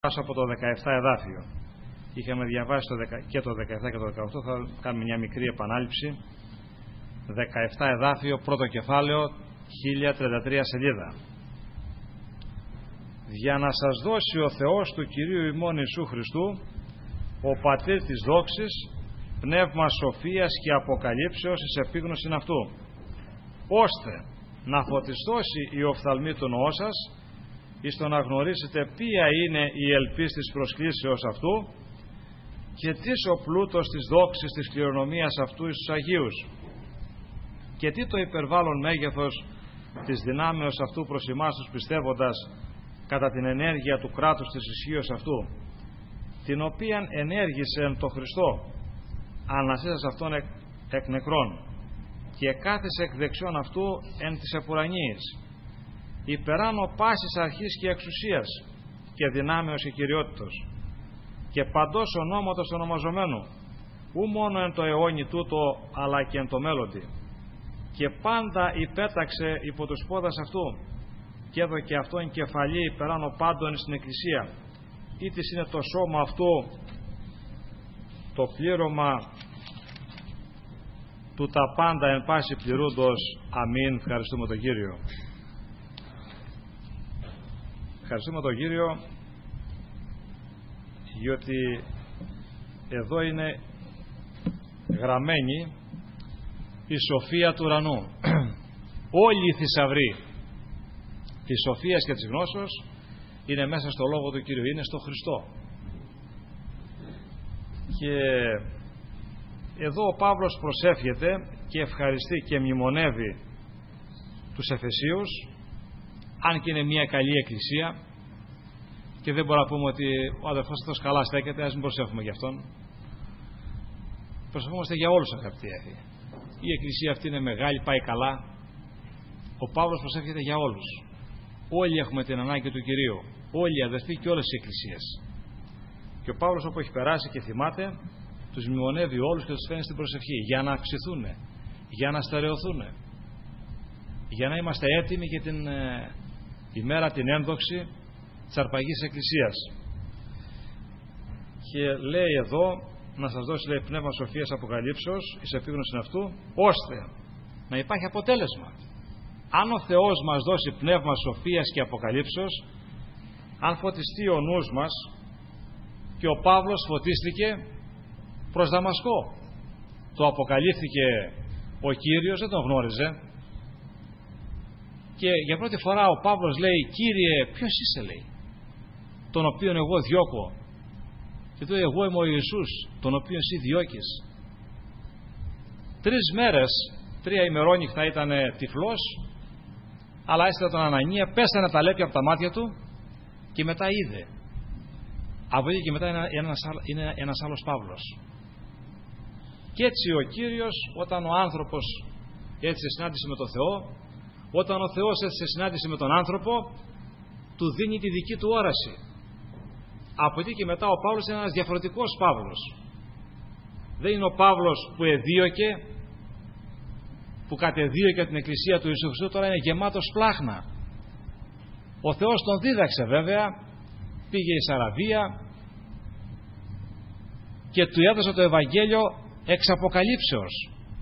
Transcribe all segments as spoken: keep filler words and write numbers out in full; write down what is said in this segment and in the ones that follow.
Από το δεκαεπτά εδάφιο. Είχαμε διαβάσει το δεκα... και το δεκαεπτά και το δεκαοκτώ. Θα κάνουμε μια μικρή επανάληψη. δεκαεπτά εδάφιο, πρώτο κεφάλαιο, χίλια τριάντα τρία σελίδα. Για να σας δώσει ο Θεός του Κυρίου ημών Ιησού Χριστού, ο Πατήρ της δόξης, πνεύμα σοφίας και αποκαλύψεως εις επίγνωσιν αυτού, ώστε να φωτιστώσει η οφθαλμή του νοός σας, εις το να γνωρίσετε ποια είναι η ελπίς της προσκλήσεως αυτού και τι ο πλούτος της δόξης της κληρονομίας αυτού εις τους Αγίους και τι το υπερβάλλον μέγεθος της δυνάμεως αυτού προς εμάς τους πιστεύοντας κατά την ενέργεια του κράτους της ισχύως αυτού, την οποίαν ενέργησε εν το Χριστό ανασύσας αυτόν εκ, εκ νεκρών και κάθισε εκ δεξιών αυτού εν της επουρανίης, υπεράνω πάσης αρχής και εξουσίας και δυνάμεως και κυριότητος και παντός ονόματος ονομαζομένου, ου μόνο εν το αιώνι τούτο αλλά και εν το μέλλοντι, και πάντα υπέταξε υπό τους πόδας αυτού και έδωκε αυτόν κεφαλή υπεράνω πάντων στην Εκκλησία, ήτις είναι το σώμα αυτού το πλήρωμα του τα πάντα εν πάση πληρούντος. Αμήν. Ευχαριστούμε τον Κύριο. Ευχαριστούμε τον Κύριο διότι εδώ είναι γραμμένη η σοφία του ουρανού. Όλοι οι θησαυροί της σοφίας και της γνώσεως είναι μέσα στο Λόγο του Κύριου, είναι στο Χριστό. Και εδώ ο Παύλος προσεύχεται και ευχαριστεί και μνημονεύει τους Εφεσίους, αν και είναι μια καλή εκκλησία και δεν μπορούμε να πούμε ότι ο αδερφός αυτός καλά στέκεται, ας μην προσεύχουμε για αυτόν. Προσεύχομαστε για όλους, αγαπητοί αδελφοί. Η εκκλησία αυτή είναι μεγάλη, πάει καλά. Ο Παύλος προσεύχεται για όλους. Όλοι έχουμε την ανάγκη του Κυρίου. Όλοι οι αδερφοί και όλες οι εκκλησίες. Και ο Παύλος, όπου έχει περάσει και θυμάται, τους μνημονεύει όλους και τους φέρνει στην προσευχή για να αυξηθούν, για να στερεωθούν, για να είμαστε έτοιμοι για την ε, ημέρα την ένδοξη της αρπαγής εκκλησίας. Και λέει εδώ, να σας δώσει, λέει, πνεύμα σοφίας αποκαλύψεως εις επίγνωσιν αυτού, ώστε να υπάρχει αποτέλεσμα. Αν ο Θεός μας δώσει πνεύμα σοφίας και αποκαλύψεως, αν φωτιστεί ο νους μας, και ο Παύλος φωτίστηκε προς Δαμασκό, το αποκαλύφθηκε ο Κύριος, δεν τον γνώριζε, και για πρώτη φορά ο Παύλος λέει, Κύριε, ποιος είσαι, λέει, τον οποίον εγώ διώκω? Και του λέει, εγώ είμαι ο Ιησούς, τον οποίον εσύ διώκεις. Τρεις μέρες, τρία ημερόνυχτα ήταν τυφλός, αλλά έστειλε τον Ανανία, πέσανε τα λέπια από τα μάτια του και μετά είδε. Από εκεί και μετά είναι ένας, είναι ένας άλλος Παύλος. Και έτσι ο Κύριος, όταν ο άνθρωπος έτσι σε συνάντηση με τον Θεό, όταν ο Θεός έτσι σε συνάντηση με τον άνθρωπο, του δίνει τη δική του όραση. Από εκεί και μετά ο Παύλος είναι ένας διαφορετικός Παύλος. Δεν είναι ο Παύλος που εδίωκε, που κατεδίωκε την Εκκλησία του Ιησού Χριστού, τώρα είναι γεμάτος πλάχνα. Ο Θεός τον δίδαξε βέβαια, πήγε εις Αραβία και του έδωσε το Ευαγγέλιο εξ αποκαλύψεως.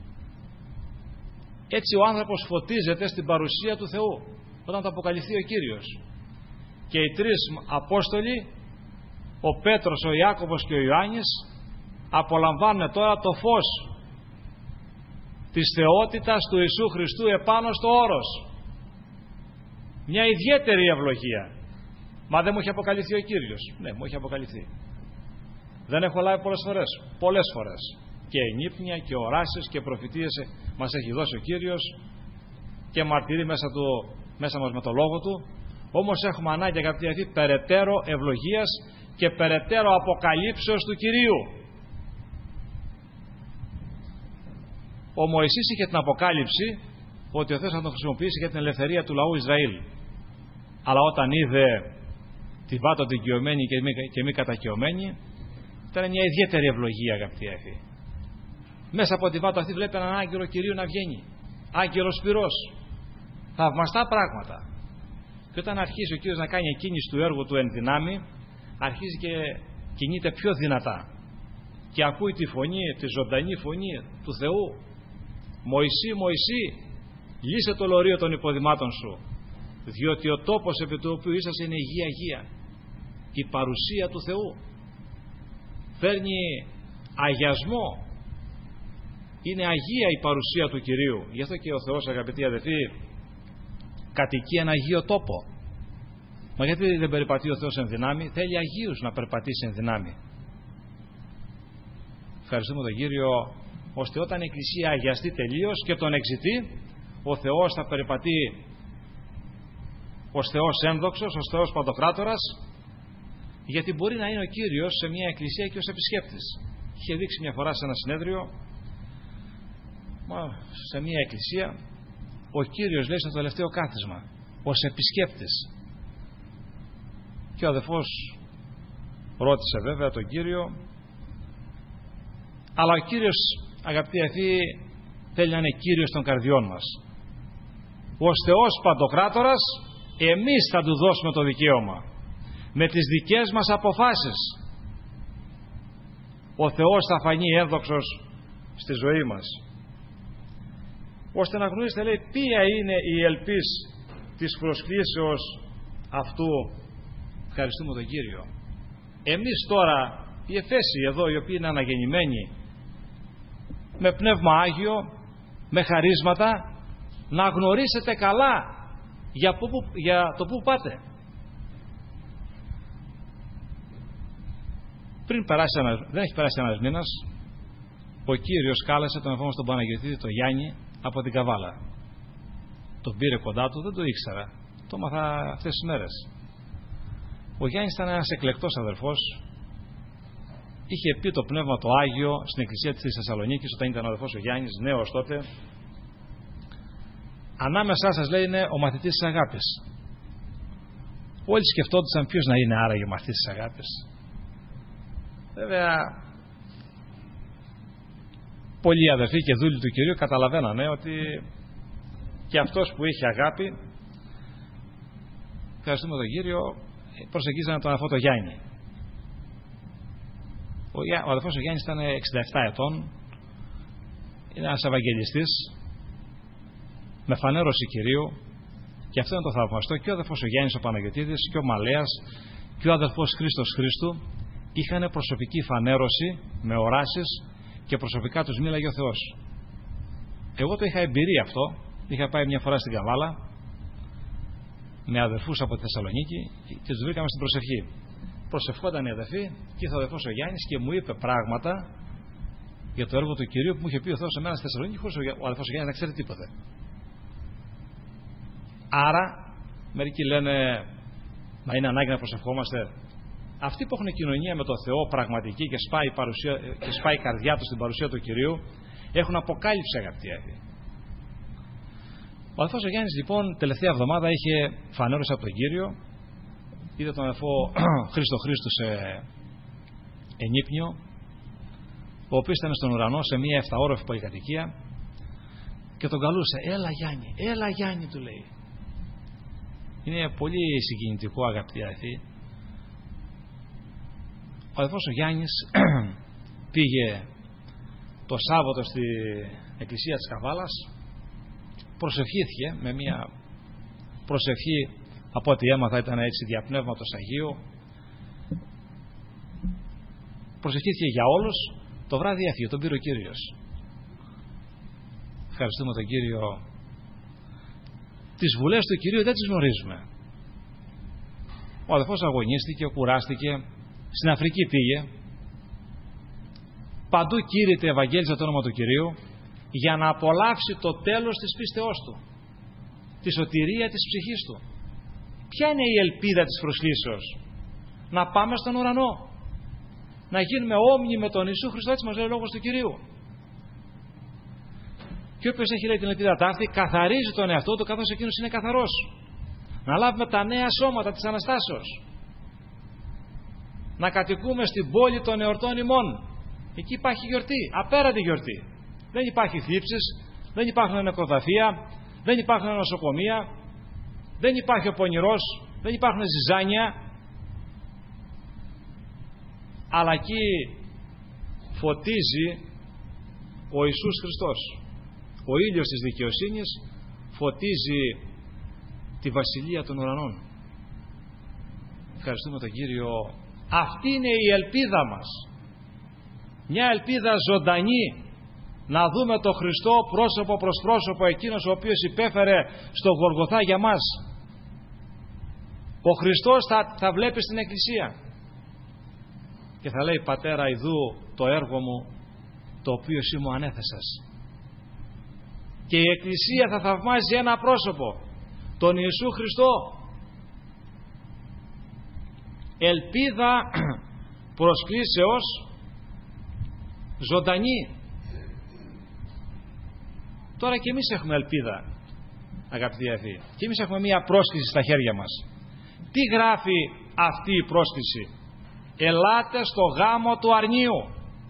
Έτσι ο άνθρωπος φωτίζεται στην παρουσία του Θεού όταν το αποκαλυφθεί ο Κύριος. Και οι τρεις Απόστολοι, ο Πέτρος, ο Ιάκωβος και ο Ιωάννης, απολαμβάνουν τώρα το φως της θεότητας του Ιησού Χριστού επάνω στο όρος. Μια ιδιαίτερη ευλογία. Μα δεν μου έχει αποκαλυφθεί ο Κύριος? Ναι, μου έχει αποκαλυφθεί. Δεν έχω λάβει πολλές φορές. Πολλές φορές. Και ενύπνια και οράσεις και προφητείες μας έχει δώσει ο Κύριος και μαρτυρεί μέσα, του, μέσα μας με το λόγο του. Όμως έχουμε ανάγκη, αγαπητοί αδελφοί, περαιτέρω ευλογίας και περαιτέρω αποκαλύψεως του Κυρίου. Ο Μωυσής είχε την αποκάλυψη ότι ο Θεός θα τον χρησιμοποιήσει για την ελευθερία του λαού Ισραήλ. Αλλά όταν είδε τη βάτο δικαιωμένη και μη, και μη κατακαιωμένη, ήταν μια ιδιαίτερη ευλογία, αγαπητοί αδελφοί. Μέσα από τη βάτο αυτή βλέπει έναν άγγελο Κυρίου να βγαίνει. Άγγελος πυρός. Θαυμαστά πράγματα. Και όταν αρχίσει ο Κύριος να κάνει εκείνη του έργου του εν δυνάμει, αρχίζει και κινείται πιο δυνατά και ακούει τη φωνή, τη ζωντανή φωνή του Θεού. Μωυσή, Μωυσή, λύσε το λωρίο των υποδημάτων σου, διότι ο τόπος επί του οποίου είσαστε είναι Αγία Αγία. Η παρουσία του Θεού φέρνει αγιασμό. Είναι Αγία η παρουσία του Κυρίου. Γι' αυτό και ο Θεός, αγαπητοί αδελφοί, κατοικεί ένα Αγίο τόπο. Μα γιατί δεν περιπατεί ο Θεός εν δυνάμει? Θέλει Αγίους να περπατήσει εν δυνάμει. Ευχαριστούμε τον Κύριο, ώστε όταν η Εκκλησία αγιαστεί τελείως και τον εξητεί, ο Θεός θα περιπατεί ως Θεός ένδοξος, ως Θεός παντοκράτορας, γιατί μπορεί να είναι ο Κύριος σε μια εκκλησία και ως επισκέπτης. Είχε δείξει μια φορά σε ένα συνέδριο, σε μια εκκλησία, ο Κύριος λέει στο τελευταίο κάθισμα, ως επισκέπτης. Και ο αδελφός ρώτησε βέβαια τον Κύριο, αλλά ο Κύριος, αγαπητοί αδελφοί, θέλει να είναι Κύριος των καρδιών μας. Ως Θεός παντοκράτορας, εμείς θα του δώσουμε το δικαίωμα με τις δικές μας αποφάσεις. Ο Θεός θα φανεί ένδοξος στη ζωή μας, ώστε να γνωρίσετε, λέει, ποια είναι η ελπίς της προσκλήσεως αυτού. Ευχαριστούμε τον Κύριο. Εμείς τώρα, οι Εφέσιοι εδώ, οι οποίοι είναι αναγεννημένοι με πνεύμα Άγιο, με χαρίσματα, να γνωρίσετε καλά για, που, για το που πάτε. Πριν περάσει ένας, δεν έχει περάσει ένας μήνας, ο Κύριος κάλεσε τον ερχόμενο στον Παναγιωτήδη, τον Γιάννη, από την Καβάλα. Τον πήρε κοντά του, δεν το ήξερα. Το έμαθα αυτές τις μέρες. Ο Γιάννης ήταν ένας εκλεκτός αδερφός. Είχε πει το Πνεύμα το Άγιο στην Εκκλησία της Θεσσαλονίκης, όταν ήταν ο αδερφός ο Γιάννης, νέος τότε. Ανάμεσά σας, λέει, είναι ο μαθητής της αγάπης. Όλοι σκεφτόντουσαν ποιος να είναι άραγε ο μαθητής της αγάπης. Βέβαια, πολλοί αδερφοί και δούλοι του Κυρίου καταλαβαίνανε ότι και αυτός που είχε αγάπη, ευχαριστούμε τον Κύριο, προσεγγίζανε τον αδερφό τον Γιάννη. Ο, ο αδερφός ο Γιάννης ήταν εξήντα επτά ετών, είναι ένας Ευαγγελιστής με φανέρωση Κυρίου, και αυτό είναι το θαυμαστό. Και ο αδερφός ο Γιάννης ο Παναγιωτίδης και ο Μαλέας και ο αδερφός Χρήστος Χρήστου είχαν προσωπική φανέρωση με οράσεις και προσωπικά τους μίλαγε ο Θεός. Εγώ το είχα εμπειρία αυτό. Είχα πάει μια φορά στην Καβάλα με αδερφούς από τη Θεσσαλονίκη και τους βρήκαμε στην προσευχή. Προσευχόταν οι αδερφοί και ήρθε ο αδερφός ο Γιάννης και μου είπε πράγματα για το έργο του Κυρίου που μου είχε πει ο Θεός σε μένα στη Θεσσαλονίκη, χωρίς ο αδερφός ο Γιάννης να ξέρει τίποτε. Άρα, μερικοί λένε, μα είναι ανάγκη να προσευχόμαστε. Αυτοί που έχουν κοινωνία με τον Θεό πραγματική και σπάει, η παρουσία, και σπάει η καρδιά τους στην παρουσία του Κυρίου, έχουν αποκάλυψη, αγαπητοί αδελφοί. Ο αδελφός ο Γιάννης, λοιπόν, τελευταία εβδομάδα είχε φανέρωση από τον Κύριο. Είδε τον αδελφό Χρήστο Χρήστου σε ενύπνιο, ο οποίος ήταν στον ουρανό σε μια εφταόροφη πολυκατοικία και τον καλούσε. Έλα Γιάννη, έλα Γιάννη, του λέει. Είναι πολύ συγκινητικό, αγαπητοί αδελφοί. Ο αδελφός ο Γιάννης πήγε το Σάββατο στη εκκλησία της Καβάλας, προσευχήθηκε με μια προσευχή, από ό,τι έμαθα ήταν έτσι, διαπνεύματος Αγίου. Προσευχήθηκε για όλους. Το βράδυ έφυγε, τον πήρε ο Κύριος. Ευχαριστούμε τον Κύριο. Τις βουλές του Κυρίου δεν τις γνωρίζουμε. Ο αδελφός αγωνίστηκε, κουράστηκε, στην Αφρική πήγε, παντού κήρυτε, ευαγγέλιζε το όνομα του Κυρίου για να απολαύσει το τέλος της πίστεώς του, τη σωτηρία της ψυχής του. Ποια είναι η ελπίδα της προσλήσεως? Να πάμε στον ουρανό, να γίνουμε όμοιοι με τον Ιησού Χριστό, έτσι μας λέει ο λόγος του Κυρίου. Και όποιος έχει, λέει, την ελπίδα να έρθει, καθαρίζει τον εαυτό του καθώς εκείνος είναι καθαρός. Να λάβουμε τα νέα σώματα της Αναστάσεως. Να κατοικούμε στην πόλη των εορτών ημών. Εκεί υπάρχει γιορτή, απέραντη γιορτή. Δεν υπάρχει θλίψεις, δεν υπάρχουν νεκροταφεία, δεν υπάρχουν νοσοκομεία, δεν υπάρχει ο πονηρός, δεν υπάρχουν ζυζάνια. αλλά εκεί φωτίζει ο Ιησούς Χριστός. Ο ήλιος της δικαιοσύνης φωτίζει τη βασιλεία των ουρανών. Ευχαριστούμε τον Κύριο. Αυτή είναι η ελπίδα μας. Μια ελπίδα ζωντανή, να δούμε τον Χριστό πρόσωπο προς πρόσωπο, εκείνος ο οποίος υπέφερε στο Γολγοθά για μας. Ο Χριστός θα, θα βλέπει στην Εκκλησία και θα λέει: Πατέρα, ιδού το έργο μου το οποίο εσύ μου ανέθεσας. Και η Εκκλησία θα θαυμάζει ένα πρόσωπο, τον Ιησού Χριστό. Ελπίδα προσκλήσεως ζωντανή. Τώρα και εμείς έχουμε ελπίδα, αγαπητοί αδελφοί, και εμείς έχουμε μία πρόσκληση στα χέρια μας. Τι γράφει αυτή η πρόσκληση? Ελάτε στο γάμο του αρνίου.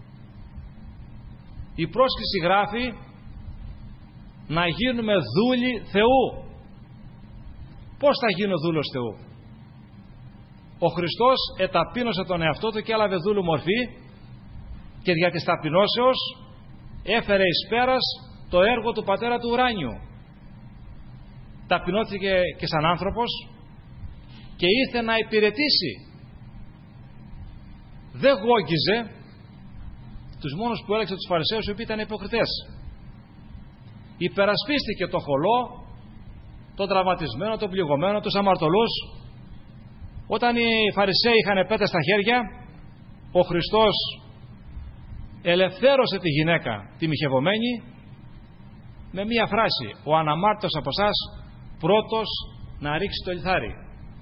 Η πρόσκληση γράφει να γίνουμε δούλοι Θεού. Πώς θα γίνω δούλος Θεού? Ο Χριστός εταπείνωσε τον εαυτό του και έλαβε δούλου μορφή και δια της ταπεινώσεως έφερε εις πέρας το έργο του Πατέρα του ουράνιου. Ταπεινώθηκε και σαν άνθρωπος και ήρθε να υπηρετήσει. Δεν γόγγιζε τους μόνους που έλεξε τους Φαρισαίους, οι οποίοι ήταν υποκριτές. Υπερασπίστηκε το χωλό, τον τραυματισμένο, τον πληγωμένο, τους αμαρτωλούς. Όταν οι Φαρισαίοι είχαν πέτες στα χέρια, ο Χριστός ελευθέρωσε τη γυναίκα, τη μοιχευωμένη, με μία φράση: ο αναμάρτητος από εσάς πρώτος να ρίξει το λιθάρι.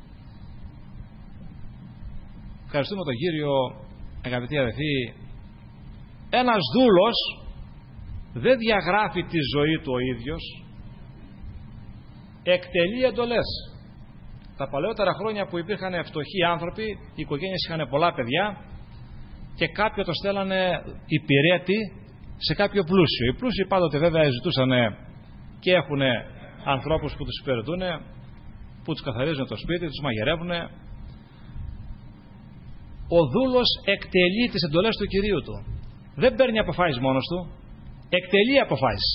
Ευχαριστούμε τον Κύριο, αγαπητοί αδελφοί. Ένας δούλος δεν διαγράφει τη ζωή του ο ίδιος, εκτελεί εντολές. Τα παλαιότερα χρόνια που υπήρχαν φτωχοί άνθρωποι, οι οικογένειες είχαν πολλά παιδιά και κάποιοι το στέλνανε υπηρέτη σε κάποιο πλούσιο. Οι πλούσιοι πάντοτε βέβαια ζητούσαν και έχουν ανθρώπους που τους υπηρετούν, που τους καθαρίζουν το σπίτι, τους μαγειρεύουν. Ο δούλος εκτελεί τις εντολές του Κυρίου του. Δεν παίρνει αποφάσεις μόνος του, εκτελεί αποφάσεις.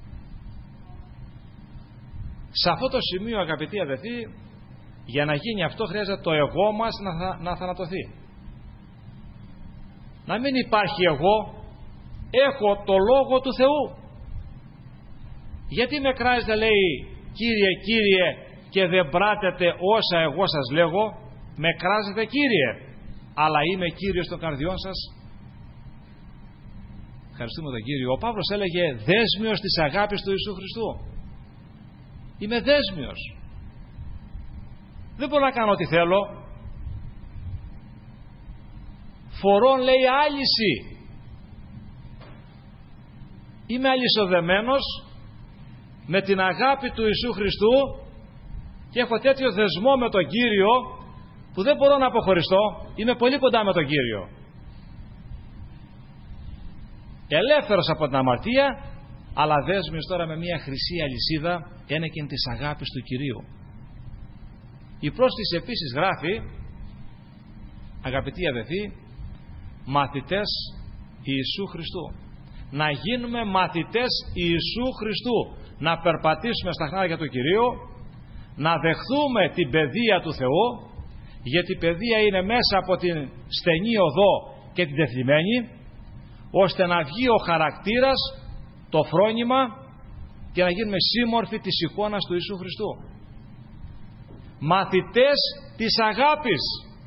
Σε αυτό το σημείο, αγαπητοί αδελφοί, για να γίνει αυτό χρειάζεται το εγώ μας να, θα, να θανατωθεί. Να μην υπάρχει εγώ, έχω το λόγο του Θεού. Γιατί με κράζετε, λέει, Κύριε, Κύριε, και δεν πράτετε όσα εγώ σας λέγω? Με κράζετε, Κύριε, αλλά είμαι Κύριος των καρδιών σας. Ευχαριστούμε τον Κύριο. Ο Παύλος έλεγε: δέσμιος της αγάπης του Ιησού Χριστού. Είμαι δέσμιος. Δεν μπορώ να κάνω ό,τι θέλω. Φορών, λέει, άλυση. Είμαι αλυσοδεμένος με την αγάπη του Ιησού Χριστού και έχω τέτοιο δεσμό με τον Κύριο που δεν μπορώ να αποχωριστώ. Είμαι πολύ κοντά με τον Κύριο. Ελεύθερος από την αμαρτία, αλλά δέσμιος τώρα με μια χρυσή αλυσίδα ένεκεν της αγάπης του Κυρίου. Η πρόσκληση επίσης γράφει, αγαπητοί αδελφοί, μαθητές Ιησού Χριστού. Να γίνουμε μαθητές Ιησού Χριστού. Να περπατήσουμε στα χνάρια του Κυρίου, να δεχθούμε την παιδεία του Θεού, γιατί η παιδεία είναι μέσα από την στενή οδό και την τεθλιμμένη, ώστε να βγει ο χαρακτήρας, το φρόνημα και να γίνουμε σύμμορφοι της εικόνας του Ιησού Χριστού. Μαθητές της αγάπης.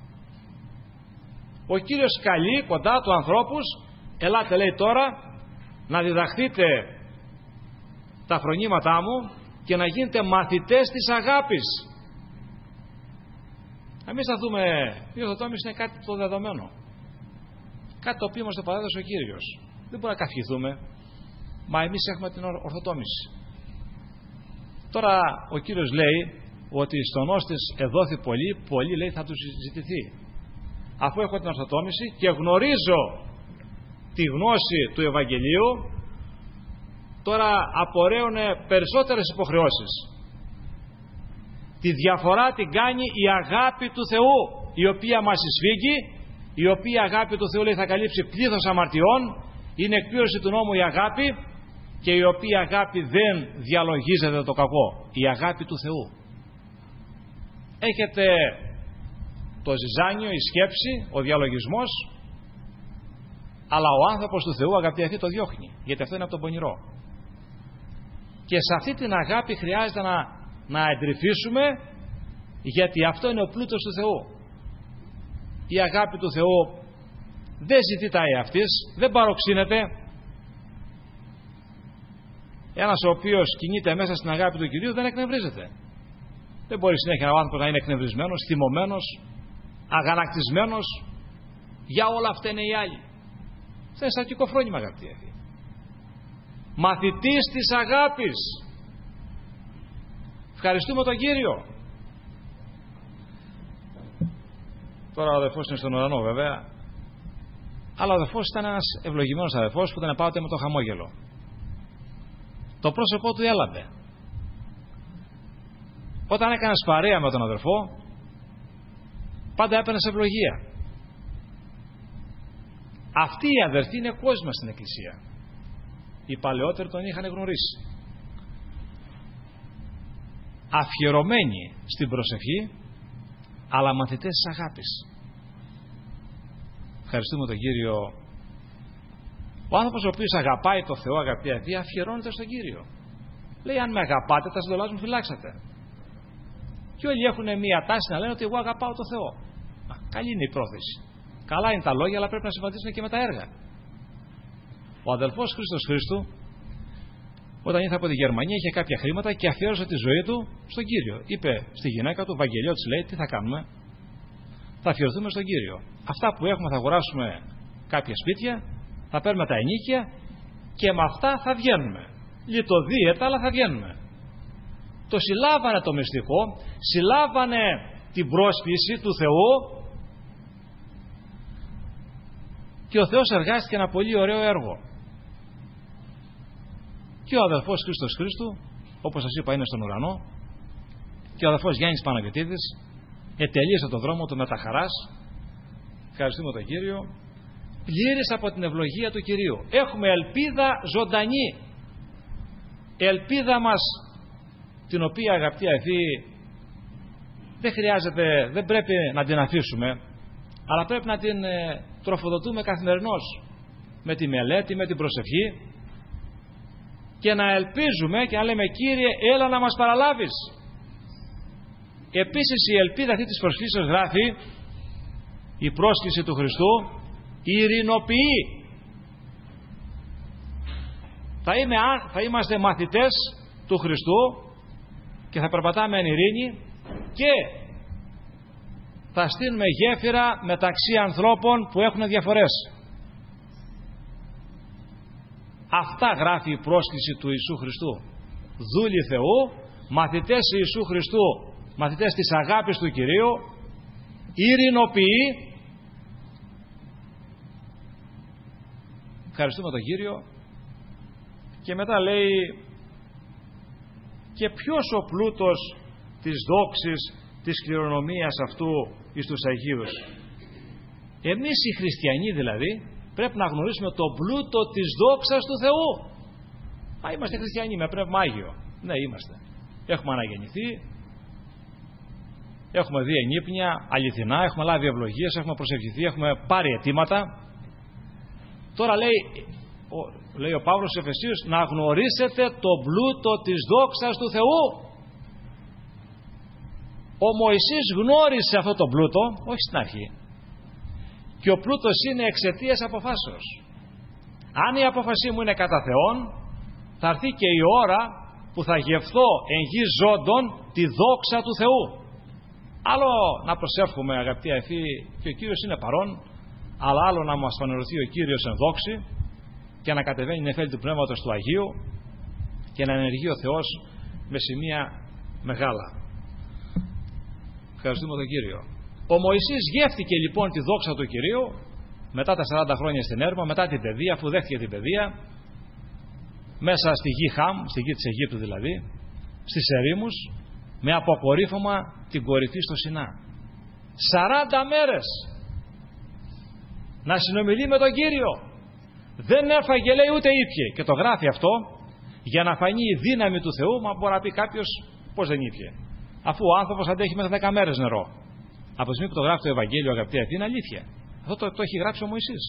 Ο Κύριος καλεί κοντά του ανθρώπους: ελάτε, λέει, τώρα να διδαχθείτε τα φρονήματά μου και να γίνετε μαθητές της αγάπης. Εμείς θα δούμε, η ορθοτόμηση είναι κάτι το δεδομένο, κάτι το οποίο μας το παρέδωσε ο Κύριος. Δεν μπορούμε να καυχηθούμε, μα εμείς έχουμε την ορθοτόμηση. Τώρα ο Κύριος λέει ότι στον όστης εδόθη πολύ, πολύ, λέει, θα τους ζητηθεί. Αφού έχω την ορθοτόμηση και γνωρίζω τη γνώση του Ευαγγελίου, τώρα απορρέουν περισσότερες υποχρεώσεις. Τη διαφορά την κάνει η αγάπη του Θεού, η οποία μας εισφίγγει, η οποία αγάπη του Θεού, λέει, θα καλύψει πλήθος αμαρτιών, είναι εκπλήρωση του νόμου η αγάπη, και η οποία αγάπη δεν διαλογίζεται το κακό, η αγάπη του Θεού. Έχετε το ζυζάνιο, η σκέψη, ο διαλογισμός, αλλά ο άνθρωπος του Θεού, αγαπητοί αυτοί, το διώχνει, γιατί αυτό είναι από τον πονηρό. Και σε αυτή την αγάπη χρειάζεται να, να εντρυφήσουμε, γιατί αυτό είναι ο πλούτος του Θεού. Η αγάπη του Θεού δεν ζητητάει αυτής, δεν παροξύνεται. Ένας ο οποίος κινείται μέσα στην αγάπη του Κυρίου δεν εκνευρίζεται. Δεν μπορεί συνέχεια ο άνθρωπος να είναι εκνευρισμένος, θυμωμένος, αγανακτισμένος. Για όλα αυτά είναι οι άλλοι. Αυτό είναι σαρκικό φρόνημα, αγαπητοί. Μαθητής της αγάπης. Ευχαριστούμε τον Κύριο. Τώρα ο αδελφός είναι στον ουρανό, βέβαια. Αλλά ο αδελφός ήταν ένας ευλογημένος αδελφός που ήταν πάοτε με το χαμόγελο. Το πρόσωπό του έλαμπε. Όταν έκανες παρέα με τον αδελφό, πάντα έπαιρνες ευλογία. Αυτοί οι αδερφοί είναι κόσμος στην Εκκλησία. Οι παλαιότεροι τον είχαν γνωρίσει. Αφιερωμένοι στην προσευχή, αλλά μαθητές της αγάπης. Ευχαριστούμε τον Κύριο. Ο άνθρωπος ο οποίος αγαπάει το Θεό, αγαπητοί αδελφοί, αφιερώνεται στον Κύριο. Λέει, αν με αγαπάτε, τα συντολάς μου φυλάξατε. Και όλοι έχουν μία τάση να λένε ότι εγώ αγαπάω το Θεό. Α, καλή είναι η πρόθεση. Καλά είναι τα λόγια, αλλά πρέπει να συμβαδίσουν και με τα έργα. Ο αδελφός Χρήστος Χρήστου, όταν ήρθε από τη Γερμανία, είχε κάποια χρήματα και αφιέρωσε τη ζωή του στον Κύριο. Είπε στη γυναίκα του, Βαγγελιό, της λέει, τι θα κάνουμε? Θα αφιερωθούμε στον Κύριο. Αυτά που έχουμε θα αγοράσουμε κάποια σπίτια, θα παίρνουμε τα ενίκια και με αυτά θα βγαίνουμε. Λιτοδίαιτα, αλλά θα βγαίνουμε. Το συλλάβανε το μυστικό, συλλάβανε την πρόσκληση του Θεού και ο Θεός εργάστηκε ένα πολύ ωραίο έργο. Και ο αδελφός Χρήστος Χρήστου, όπως σας είπα, είναι στον ουρανό, και ο αδελφός Γιάννης Παναγιωτίδης ετελείωσε τον δρόμο του με τα χαράς. Ευχαριστούμε τον Κύριο. Πλήρης από την ευλογία του Κυρίου. Έχουμε ελπίδα ζωντανή. Ελπίδα μας, την οποία, αγαπητοί αδελφοί, δεν χρειάζεται, δεν πρέπει να την αφήσουμε, αλλά πρέπει να την ε, τροφοδοτούμε καθημερινώς με τη μελέτη, με την προσευχή, και να ελπίζουμε και να λέμε, Κύριε, έλα να μας παραλάβεις. Επίσης η ελπίδα αυτή της προσκλήσεως γράφει, η πρόσκληση του Χριστού ειρηνοποιεί. Θα, είμαι, θα είμαστε μαθητές του Χριστού και θα περπατάμε εν ειρήνη και θα στείλουμε γέφυρα μεταξύ ανθρώπων που έχουν διαφορές. Αυτά γράφει η πρόσκληση του Ιησού Χριστού. Δούλοι Θεού, μαθητές Ιησού Χριστού, μαθητές της αγάπης του Κυρίου, ειρηνοποιεί. Ευχαριστούμε τον Κύριο. Και μετά λέει, και ποιος ο πλούτος της δόξης, της κληρονομίας αυτού εις τους Αγίους? Εμείς οι χριστιανοί δηλαδή πρέπει να γνωρίσουμε το πλούτο της δόξας του Θεού. Α, είμαστε χριστιανοί με πνεύμα Άγιο. Ναι, είμαστε. Έχουμε αναγεννηθεί, έχουμε δει ενύπνια αληθινά, έχουμε λάβει ευλογίες, έχουμε προσευχηθεί, έχουμε πάρει αιτήματα. Τώρα λέει ο, λέει ο Παύλος στους Εφεσίους, να γνωρίσετε το πλούτο της δόξας του Θεού. Ο Μωυσής γνώρισε αυτό το πλούτο, όχι στην αρχή. Και ο πλούτος είναι εξαιτίας αποφάσεως. Αν η απόφασή μου είναι κατά Θεόν, θα έρθει και η ώρα που θα γευθώ εν γη ζώντων τη δόξα του Θεού. Άλλο να προσεύχουμε, αγαπητοί αδελφοί, και ο Κύριος είναι παρόν, αλλά άλλο να μας φανερωθεί ο Κύριος εν δόξη και να κατεβαίνει η νεφέλη του Πνεύματος του Αγίου και να ενεργεί ο Θεός με σημεία μεγάλα. Ευχαριστούμε τον Κύριο. Ο Μωυσής γεύτηκε λοιπόν τη δόξα του Κυρίου μετά τα σαράντα χρόνια στην έρημο, μετά την παιδεία, αφού δέχτηκε την παιδεία, μέσα στη γη Χαμ, στη γη της Αιγύπτου δηλαδή, στις ερήμους, με αποκορύφωμα την κορυφή στο Σινά. σαράντα μέρες να συνομιλεί με τον Κύριο. Δεν έφαγε, λέει, ούτε ήπιε. Και το γράφει αυτό για να φανεί η δύναμη του Θεού. Μα μπορεί να πει κάποιος, πώς δεν ήπιε, αφού ο άνθρωπος αντέχει μέχρι δέκα μέρες νερό. Από τη στιγμή που το γράφει το Ευαγγέλιο, αγαπητοί, αυτή είναι αλήθεια. Αυτό το, το έχει γράψει ο Μωυσής.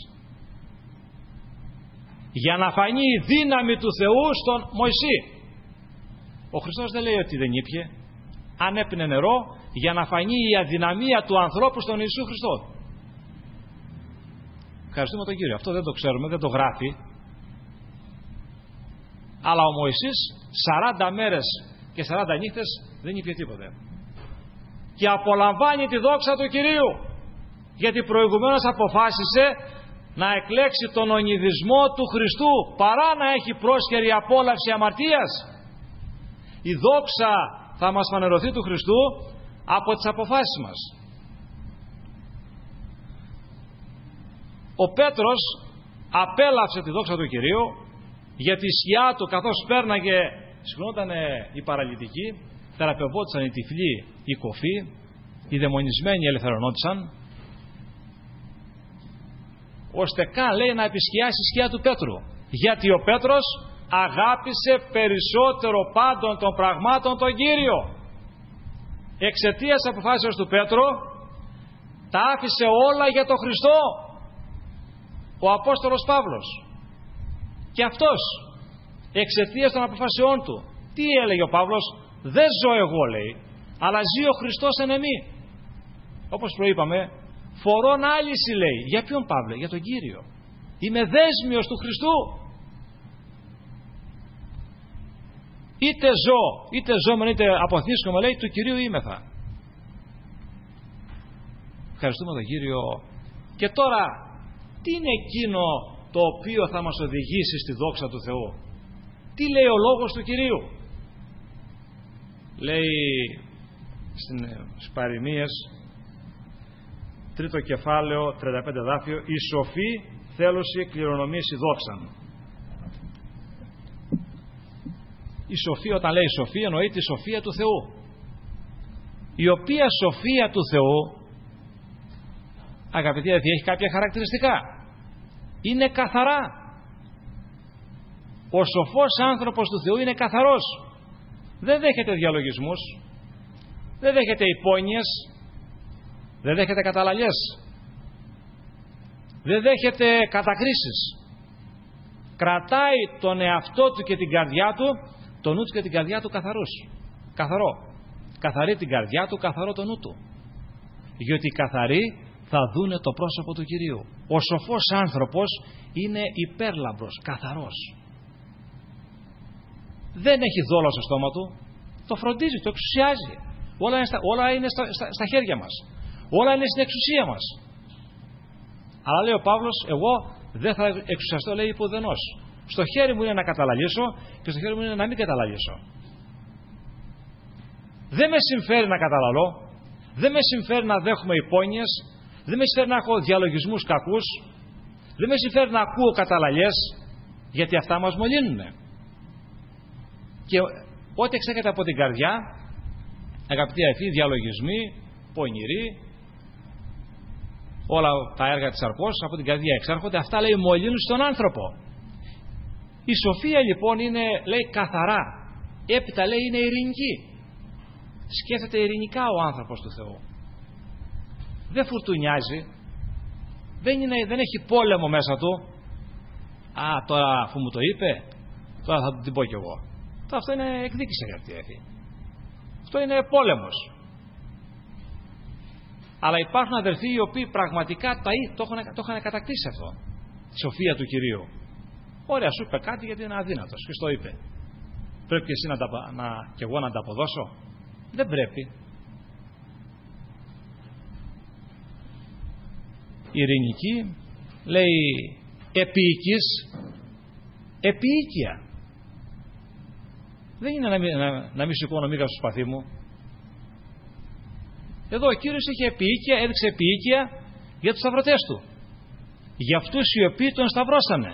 Για να φανεί η δύναμη του Θεού στον Μωυσή. Ο Χριστός δεν λέει ότι δεν ήπιε. Αν έπινε νερό, για να φανεί η αδυναμία του ανθρώπου στον Ιησού Χριστό. Ευχαριστούμε τον Κύριο. Αυτό δεν το ξέρουμε, δεν το γράφει. Αλλά ο Μωυσής σαράντα μέρες και σαράντα νύχτες δεν ήπιε τίποτε. Και απολαμβάνει τη δόξα του Κυρίου. Γιατί προηγουμένως αποφάσισε να εκλέξει τον ονειδισμό του Χριστού παρά να έχει πρόσχερη απόλαυση αμαρτίας. Η δόξα θα μας φανερωθεί του Χριστού από τις αποφάσεις μας. Ο Πέτρος απέλαυσε τη δόξα του Κυρίου γιατί η σκιά του καθώς πέρναγε, συγχωνόταν οι παραλυτικοί, θεραπευόντουσαν οι τυφλοί, οι κοφοί, οι δαιμονισμένοι ελευθερωνόντουσαν, ώστε καν, λέει, να επισκιάσει η σκιά του Πέτρου. Γιατί ο Πέτρος αγάπησε περισσότερο πάντων των πραγμάτων τον Κύριο. Εξαιτίας αποφάσεως του Πέτρου τα άφησε όλα για τον Χριστό ο Απόστολος Παύλος. Και αυτός εξαιτίας των αποφάσεών του, τι έλεγε ο Παύλος? Δεν ζω εγώ, λέει, αλλά ζει ο Χριστός εν εμή. Όπως προείπαμε, φορών άλυση, λέει. Για ποιον, Παύλε? Για τον Κύριο. Είμαι δέσμιος του Χριστού. Είτε ζω, είτε ζώμεν, είτε αποθήσκομαι, λέει, του Κυρίου είμεθα. Ευχαριστούμε τον Κύριο. Και τώρα, τι είναι εκείνο το οποίο θα μας οδηγήσει στη δόξα του Θεού? Τι λέει ο λόγος του Κυρίου? Λέει στις Παροιμίες, τρίτο κεφάλαιο, τριάντα πέντε δάφιο, η σοφή θέλωση κληρονομήσει δόξαν. Η σοφία, όταν λέει σοφία, εννοεί τη σοφία του Θεού, η οποία σοφία του Θεού, αγαπητοί αδελφοί, έχει κάποια χαρακτηριστικά. Είναι καθαρά. Ο σοφός άνθρωπος του Θεού είναι καθαρός. Δεν δέχεται διαλογισμούς, δεν δέχεται υπόνοιες, δεν δέχεται καταλαλιές, δεν δέχεται κατακρίσεις. Κρατάει τον εαυτό του και την καρδιά του, τον νου του και την καρδιά του καθαρούς. Καθαρό. Καθαρεί την καρδιά του, καθαρό το νου του. Γιατί οι καθαροί θα δούνε το πρόσωπο του Κυρίου. Ο σοφός άνθρωπος είναι υπέρλαμπρος, καθαρός. Δεν έχει δόλο στο στόμα του. Το φροντίζει, το εξουσιάζει. Όλα είναι στα, όλα είναι στα, στα, στα χέρια μας. Όλα είναι στην εξουσία μας. Αλλά λέει ο Παύλος, εγώ δεν θα εξουσιαστώ, λέει, υπουδενός. Στο χέρι μου είναι να καταλαλήσω και στο χέρι μου είναι να μην καταλαλήσω. Δεν με συμφέρει να καταλαλώ. Δεν με συμφέρει να δέχομαι υπόνοιες. Δεν με συμφέρει να έχω διαλογισμούς κακούς. Δεν με συμφέρει να ακούω καταλαλιές, γιατί αυτά μας μολύνουνε. Και ό,τι εξέχεται από την καρδιά, αγαπητοί αδελφοί, διαλογισμοί, πονηροί, όλα τα έργα της αρπός από την καρδιά εξάρχονται. Αυτά, λέει, μολύνουν στον άνθρωπο. Η σοφία λοιπόν είναι, λέει, καθαρά. Έπειτα, λέει, είναι ειρηνική. Σκέφτεται ειρηνικά ο άνθρωπος του Θεού. Δεν φουρτουνιάζει. Δεν, είναι, δεν έχει πόλεμο μέσα του. Α, τώρα αφού μου το είπε, τώρα θα του την πω κι εγώ. Τώρα αυτό είναι εκδίκηση, αγαπητοί αδελφοί. Αυτό είναι πόλεμος. Αλλά υπάρχουν αδελφοί οι οποίοι πραγματικά το έχουν, το έχουν κατακτήσει αυτό. Τη σοφία του Κυρίου. Ωραία, σου είπε κάτι γιατί είναι αδύνατος και στο είπε. Πρέπει και εσύ να, τα, να, και εγώ να τα αποδώσω? Δεν πρέπει. Ειρηνική, λέει, επίοικης, επίοικια. Δεν είναι να μην, να, να μην σηκώνω μίγα στο σπαθί μου. Εδώ ο Κύριος είχε επίοικια, έδειξε επίοικια για τους σταυρωτές του. Για αυτούς οι οποίοι τον σταυρώσανε.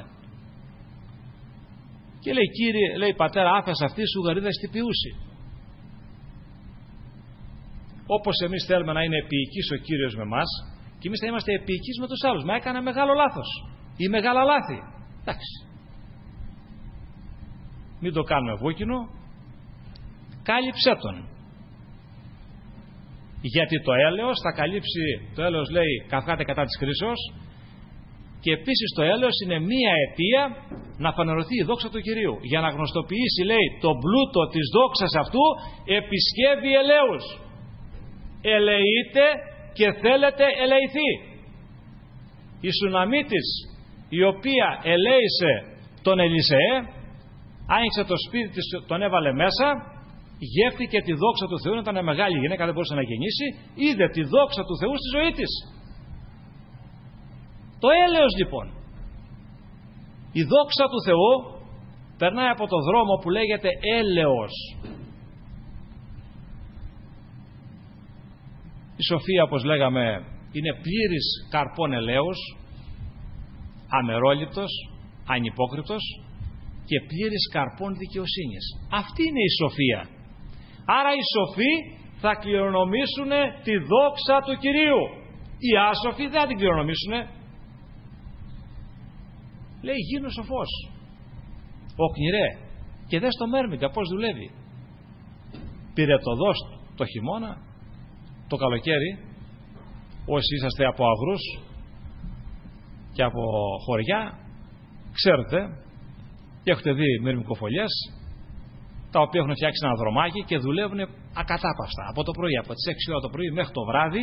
Και λέει, Κύριε, λέει, Πατέρα, άφες αυτή σου γαρίδα στη ποιούση. Όπως εμείς θέλουμε να είναι επίοικης ο Κύριος με μας, Και εμείς θα είμαστε επίκης με τους άλλους. Μα έκανα μεγάλο λάθος ή μεγάλα λάθη. Εντάξει. Μην το κάνουμε βούκινο. Κάλυψέ τον. Γιατί το έλεος θα καλύψει, το έλεος λέει καυγάτε κατά της κρίσεως, και επίσης το έλεος είναι μία αιτία να φανερωθεί η δόξα του Κυρίου. Για να γνωστοποιήσει, λέει, το πλούτο της δόξας αυτού επισκεύει ελέους. Ελεείτε και θέλετε ελεηθεί. Η Σουναμίτης, η οποία ελέησε τον Ελισεέ, άνοιξε το σπίτι της, τον έβαλε μέσα, γεύτηκε τη δόξα του Θεού, ήταν μεγάλη γυναίκα, δεν μπορούσε να γεννήσει, είδε τη δόξα του Θεού στη ζωή της. Το έλεος λοιπόν, η δόξα του Θεού περνάει από το δρόμο που λέγεται έλεος. Η σοφία, όπως λέγαμε, είναι πλήρης καρπών ελέους, αμερόληπτος, ανυπόκριτος και πλήρης καρπών δικαιοσύνης. Αυτή είναι η σοφία. Άρα οι σοφοί θα κληρονομήσουν τη δόξα του Κυρίου. Οι άσοφοι δεν θα την κληρονομήσουν. Λέει γίνω σοφός. Οκνηρέ. Και δες το Μέρμιγκα πως δουλεύει. Πυρετοδός το χειμώνα, το καλοκαίρι, όσοι είσαστε από αγρούς και από χωριά, ξέρετε και έχετε δει μυρμικοφολιές, τα οποία έχουν φτιάξει ένα δρομάκι και δουλεύουν ακατάπαυστα από το πρωί, από τις έξι ώρα το πρωί μέχρι το βράδυ.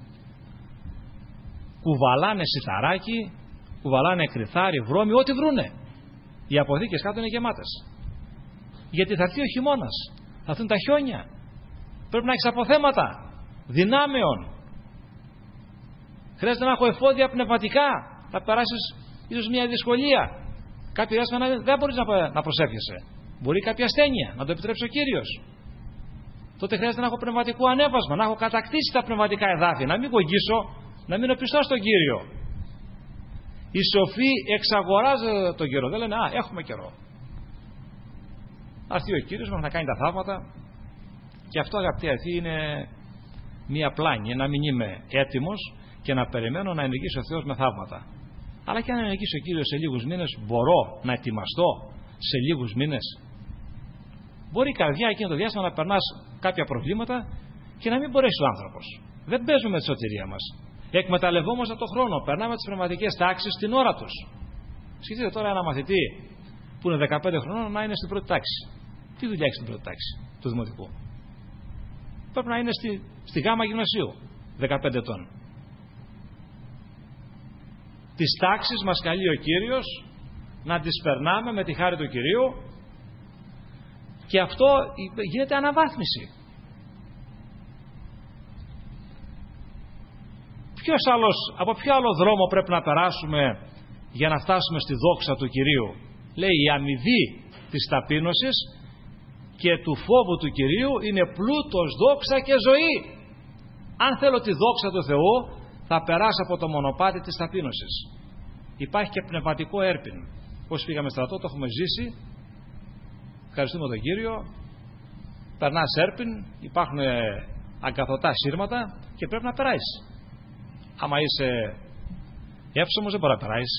Κουβαλάνε σιταράκι, κουβαλάνε κρυθάρι, βρώμη, ό,τι βρούνε. Οι αποθήκες κάτω είναι γεμάτες. Γιατί θα έρθει ο χειμώνας, θα έρθουν τα χιόνια. Πρέπει να έχεις αποθέματα δυνάμεων. Χρειάζεται να έχω εφόδια πνευματικά. Θα περάσεις ίσως μια δυσκολία. Κάποιο διάστημα δεν μπορείς να προσεύχεσαι. Μπορεί κάποια ασθένεια, να το επιτρέψει ο Κύριος. Τότε χρειάζεται να έχω πνευματικό ανέβασμα, να έχω κατακτήσει τα πνευματικά εδάφη, να μην κογγίσω, να μείνω πιστός στον Κύριο. Οι σοφοί εξαγοράζουν τον καιρό. Δεν λένε α, έχουμε καιρό. Θα έρθει ο Κύριος μας να κάνει τα θαύματα. Και αυτό, αγαπητοί αδελφοί, είναι μία πλάνη. Να μην είμαι έτοιμος και να περιμένω να ενεργήσει ο Θεός με θαύματα. Αλλά και αν ενεργήσει ο Κύριος σε λίγους μήνες, μπορώ να ετοιμαστώ σε λίγους μήνες. Μπορεί η καρδιά εκείνο το διάστημα να περνάς κάποια προβλήματα και να μην μπορέσει ο άνθρωπος. Δεν παίζουμε με τη σωτηρία μας. Εκμεταλλευόμαστε τον χρόνο. Περνάμε τις πνευματικές τάξεις στην ώρα τους. Σκεφτείτε τώρα ένα μαθητή που είναι δεκαπέντε χρονών να είναι στην πρώτη τάξη. Τι δουλειά έχει στην πρώτη τάξη του δημοτικού? Πρέπει να είναι στη, στη γάμα γυμνασίου, δεκαπέντε ετών. Τις τάξεις μας καλεί ο Κύριος να τις περνάμε με τη χάρη του Κυρίου, και αυτό γίνεται αναβάθμιση. Ποιος άλλος, από ποιο άλλο δρόμο πρέπει να περάσουμε για να φτάσουμε στη δόξα του Κυρίου? Λέει η αμοιβή της ταπείνωσης και του φόβου του Κυρίου είναι πλούτος, δόξα και ζωή. Αν θέλω τη δόξα του Θεού, θα περάσω από το μονοπάτι της ταπείνωσης. Υπάρχει και πνευματικό έρπιν. Όσοι πήγαμε στρατό, το έχουμε ζήσει. Ευχαριστούμε τον Κύριο. Περνάς έρπιν, υπάρχουν αγκαθωτά σύρματα και πρέπει να περάσεις. Άμα είσαι εύσωμος δεν μπορεί να περάσεις.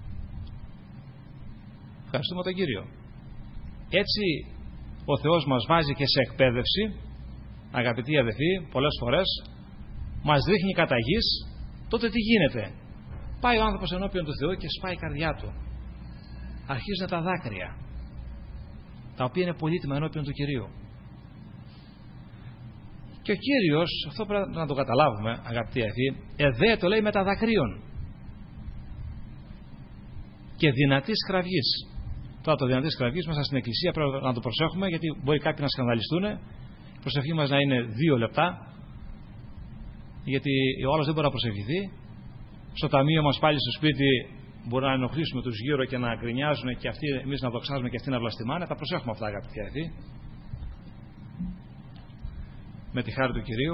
Ευχαριστούμε τον Κύριο. Έτσι ο Θεός μας βάζει και σε εκπαίδευση, αγαπητοί αδελφοί, πολλές φορές μας δείχνει κατά γης. Τότε τι γίνεται? Πάει ο άνθρωπος ενώπιον του Θεού και σπάει η καρδιά του. Αρχίζουν τα δάκρυα, τα οποία είναι πολύτιμα ενώπιον του Κυρίου. Και ο Κύριος, αυτό πρέπει να το καταλάβουμε, αγαπητοί αδελφοί, εδέ το λέει με τα δακρύων και δυνατής κραυγής. Τώρα το δυνατής κραυγής μέσα στην εκκλησία πρέπει να το προσέχουμε, γιατί μπορεί κάποιοι να σκανδαλιστούν. Η προσευχή μας να είναι δύο λεπτά, γιατί ο άλλος δεν μπορεί να προσευχηθεί. Στο ταμείο μας πάλι στο σπίτι μπορεί να ενοχλήσουμε τους γύρω και να γκρινιάζουν και αυτοί, εμείς να δοξάζουμε και αυτοί να βλαστημάνε. Τα προσέχουμε αυτά, αγαπητοί αδελφοί, με τη χάρη του Κυρίου.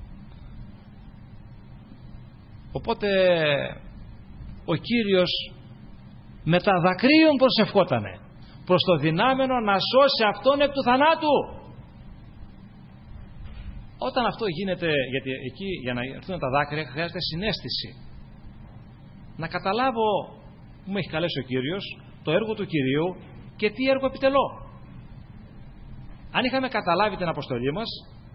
Οπότε ο Κύριος με τα δακρύων προσευχότανε προς το δυνάμενο να σώσει αυτόν εκ του θανάτου. όταν αυτό γίνεται, γιατί εκεί για να έρθουν τα δάκρυα χρειάζεται συναίσθηση. Να καταλάβω που με έχει καλέσει ο Κύριος, το έργο του Κυρίου και τι έργο επιτελώ. Αν είχαμε καταλάβει την αποστολή μας,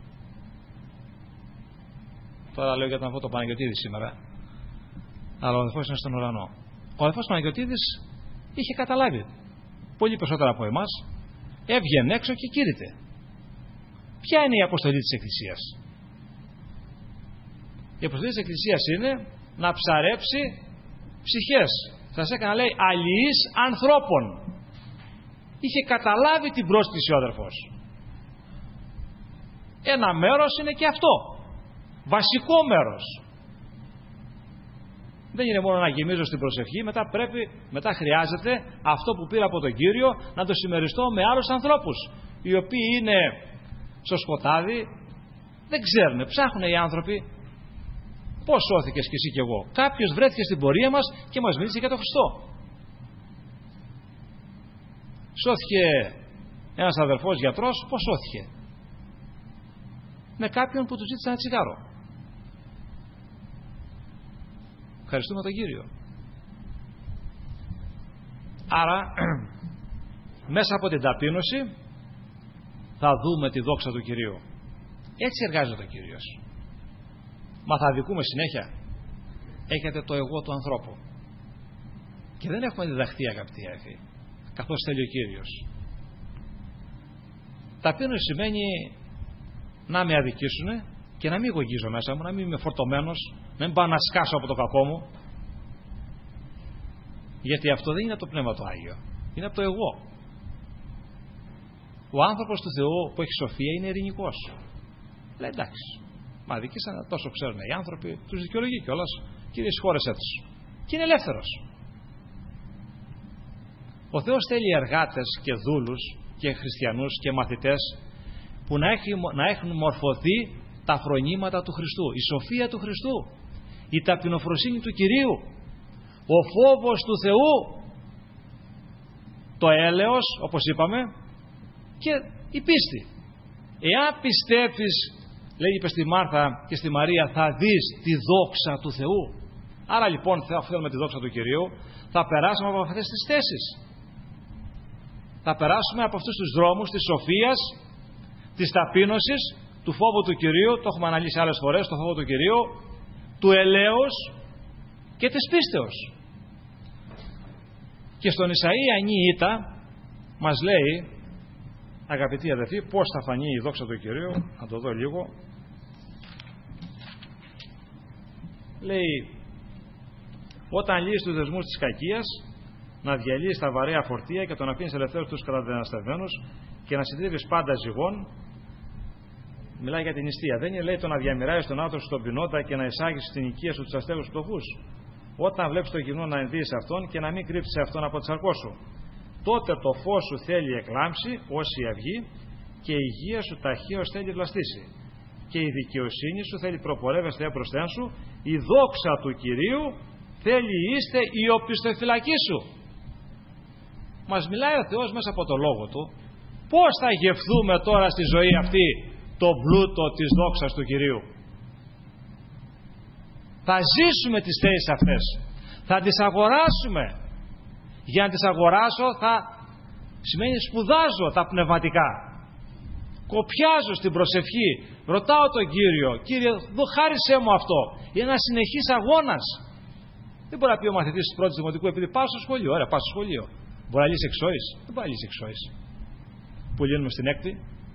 τώρα λέω για τον αδελφό Παναγιωτίδη σήμερα, αλλά ο αδελφός είναι στον ουρανό. Ο αδελφός Παναγιωτίδης είχε καταλάβει πολύ περισσότερα από εμάς, έβγαινε έξω και κήρυτε. Ποια είναι η αποστολή της Εκκλησίας? Η αποστολή της Εκκλησίας είναι να ψαρέψει ψυχές. Σας έκανα, λέει, αλληλείς ανθρώπων. Είχε καταλάβει την πρόσκληση ο αδερφός. Ένα μέρος είναι και αυτό. Βασικό μέρος. Δεν είναι μόνο να γεμίζω στην προσευχή, μετά πρέπει, μετά χρειάζεται αυτό που πήρα από τον Κύριο να το συμμεριστώ με άλλους ανθρώπους, οι οποίοι είναι στο σκοτάδι, δεν ξέρουν, ψάχνουν οι άνθρωποι. Πώς σώθηκες κι εσύ κι εγώ? Κάποιος βρέθηκε στην πορεία μας και μας μίλησε για τον Χριστό. Σώθηκε ένας αδερφός γιατρός, πώς σώθηκε? Με κάποιον που του ζήτησε ένα τσιγάρο. Ευχαριστούμε τον Κύριο. Άρα μέσα από την ταπείνωση θα δούμε τη δόξα του Κυρίου. Έτσι εργάζεται ο Κύριος. Μα θα αδικούμε συνέχεια? Έχετε το εγώ του ανθρώπου και δεν έχουμε διδαχθεί, αγαπητοί αδελφοί, καθώς θέλει ο Κύριος. Ταπείνωση σημαίνει να με αδικήσουνε και να μην γογγίζω μέσα μου, να μην είμαι φορτωμένος, να μην πάω να σκάσω από το κακό μου, γιατί αυτό δεν είναι από το Πνεύμα το Άγιο, είναι από το εγώ. Ο άνθρωπος του Θεού που έχει σοφία είναι ειρηνικός. Λέει, εντάξει, μα αδικήσανε, τόσο ξέρουν οι άνθρωποι, τους δικαιολογεί κιόλας, Κύριε συγχώρεσέ τους. Και είναι ελεύθερος. Ο Θεός θέλει εργάτες και δούλους και χριστιανούς και μαθητές που να, έχει, να έχουν μορφωθεί τα φρονήματα του Χριστού, η σοφία του Χριστού, η ταπεινοφροσύνη του Κυρίου, ο φόβος του Θεού, το έλεος, όπως είπαμε, και η πίστη. Εάν πιστεύεις, λέει είπε στη Μάρθα και στη Μαρία, θα δεις τη δόξα του Θεού. Άρα λοιπόν θα θέλουμε τη δόξα του Κυρίου, θα περάσουμε από αυτές τις θέσεις. Θα περάσουμε από αυτούς τους δρόμους της σοφίας, της ταπείνωσης, του φόβου του Κυρίου, το έχουμε αναλύσει άλλες φορές, το φόβο του Κυρίου, του ελέους και της πίστεως. Και στον Ισαΐα εννιά Ήτα μας λέει, αγαπητοί αδελφοί, πώς θα φανεί η δόξα του Κυρίου. Να το δω λίγο. Λέει, όταν λύσεις τους δεσμούς της κακίας, να διαλύεις τα βαρέα φορτία και τον αφήνεις ελευθέρους τους καταδυναστευμένους και να συντρίβεις πάντα ζυγών. Μιλάει για την νηστεία. Δεν είναι, λέει, το να διαμοιράεις τον άνθρωπο στον πεινόντα και να εισάγεις στην οικία σου τους αστέγους φτωχούς. Όταν βλέπεις τον κοινό να ενδύεις αυτόν και να μην κρύψεις αυτόν από τη σαρκό σου. Τότε το φως σου θέλει εκλάμψει ως η αυγή και η υγεία σου ταχαίως θέλει βλαστήσει. Και η δικαιοσύνη σου θέλει προπορεύεστε έμπροσθέν σου. Η δόξα του Κυρίου θέλει είστε η οπισθοφυλακή σου. Μας μιλάει ο Θεός μέσα από το Λόγο Του. Πώς θα γευθούμε τώρα στη ζωή αυτή το πλούτο της δόξας του Κυρίου? Θα ζήσουμε τις θέσεις αυτές. Θα τις αγοράσουμε. Για να τις αγοράσω θα σημαίνει σπουδάζω τα πνευματικά. Κοπιάζω στην προσευχή. Ρωτάω τον Κύριο, Κύριε, δω, χάρισέ μου αυτό. Είναι ένα συνεχής αγώνας. Δεν μπορεί να πει ο μαθητής της πρώτης δημοτικού, επειδή πάω στο σχολείο. Ωραία, πάω στο σχολείο. Μπορεί να λύσει εξόης? Δεν μπορεί να λύσει εξόης. Που λύνουμε στην έκτη.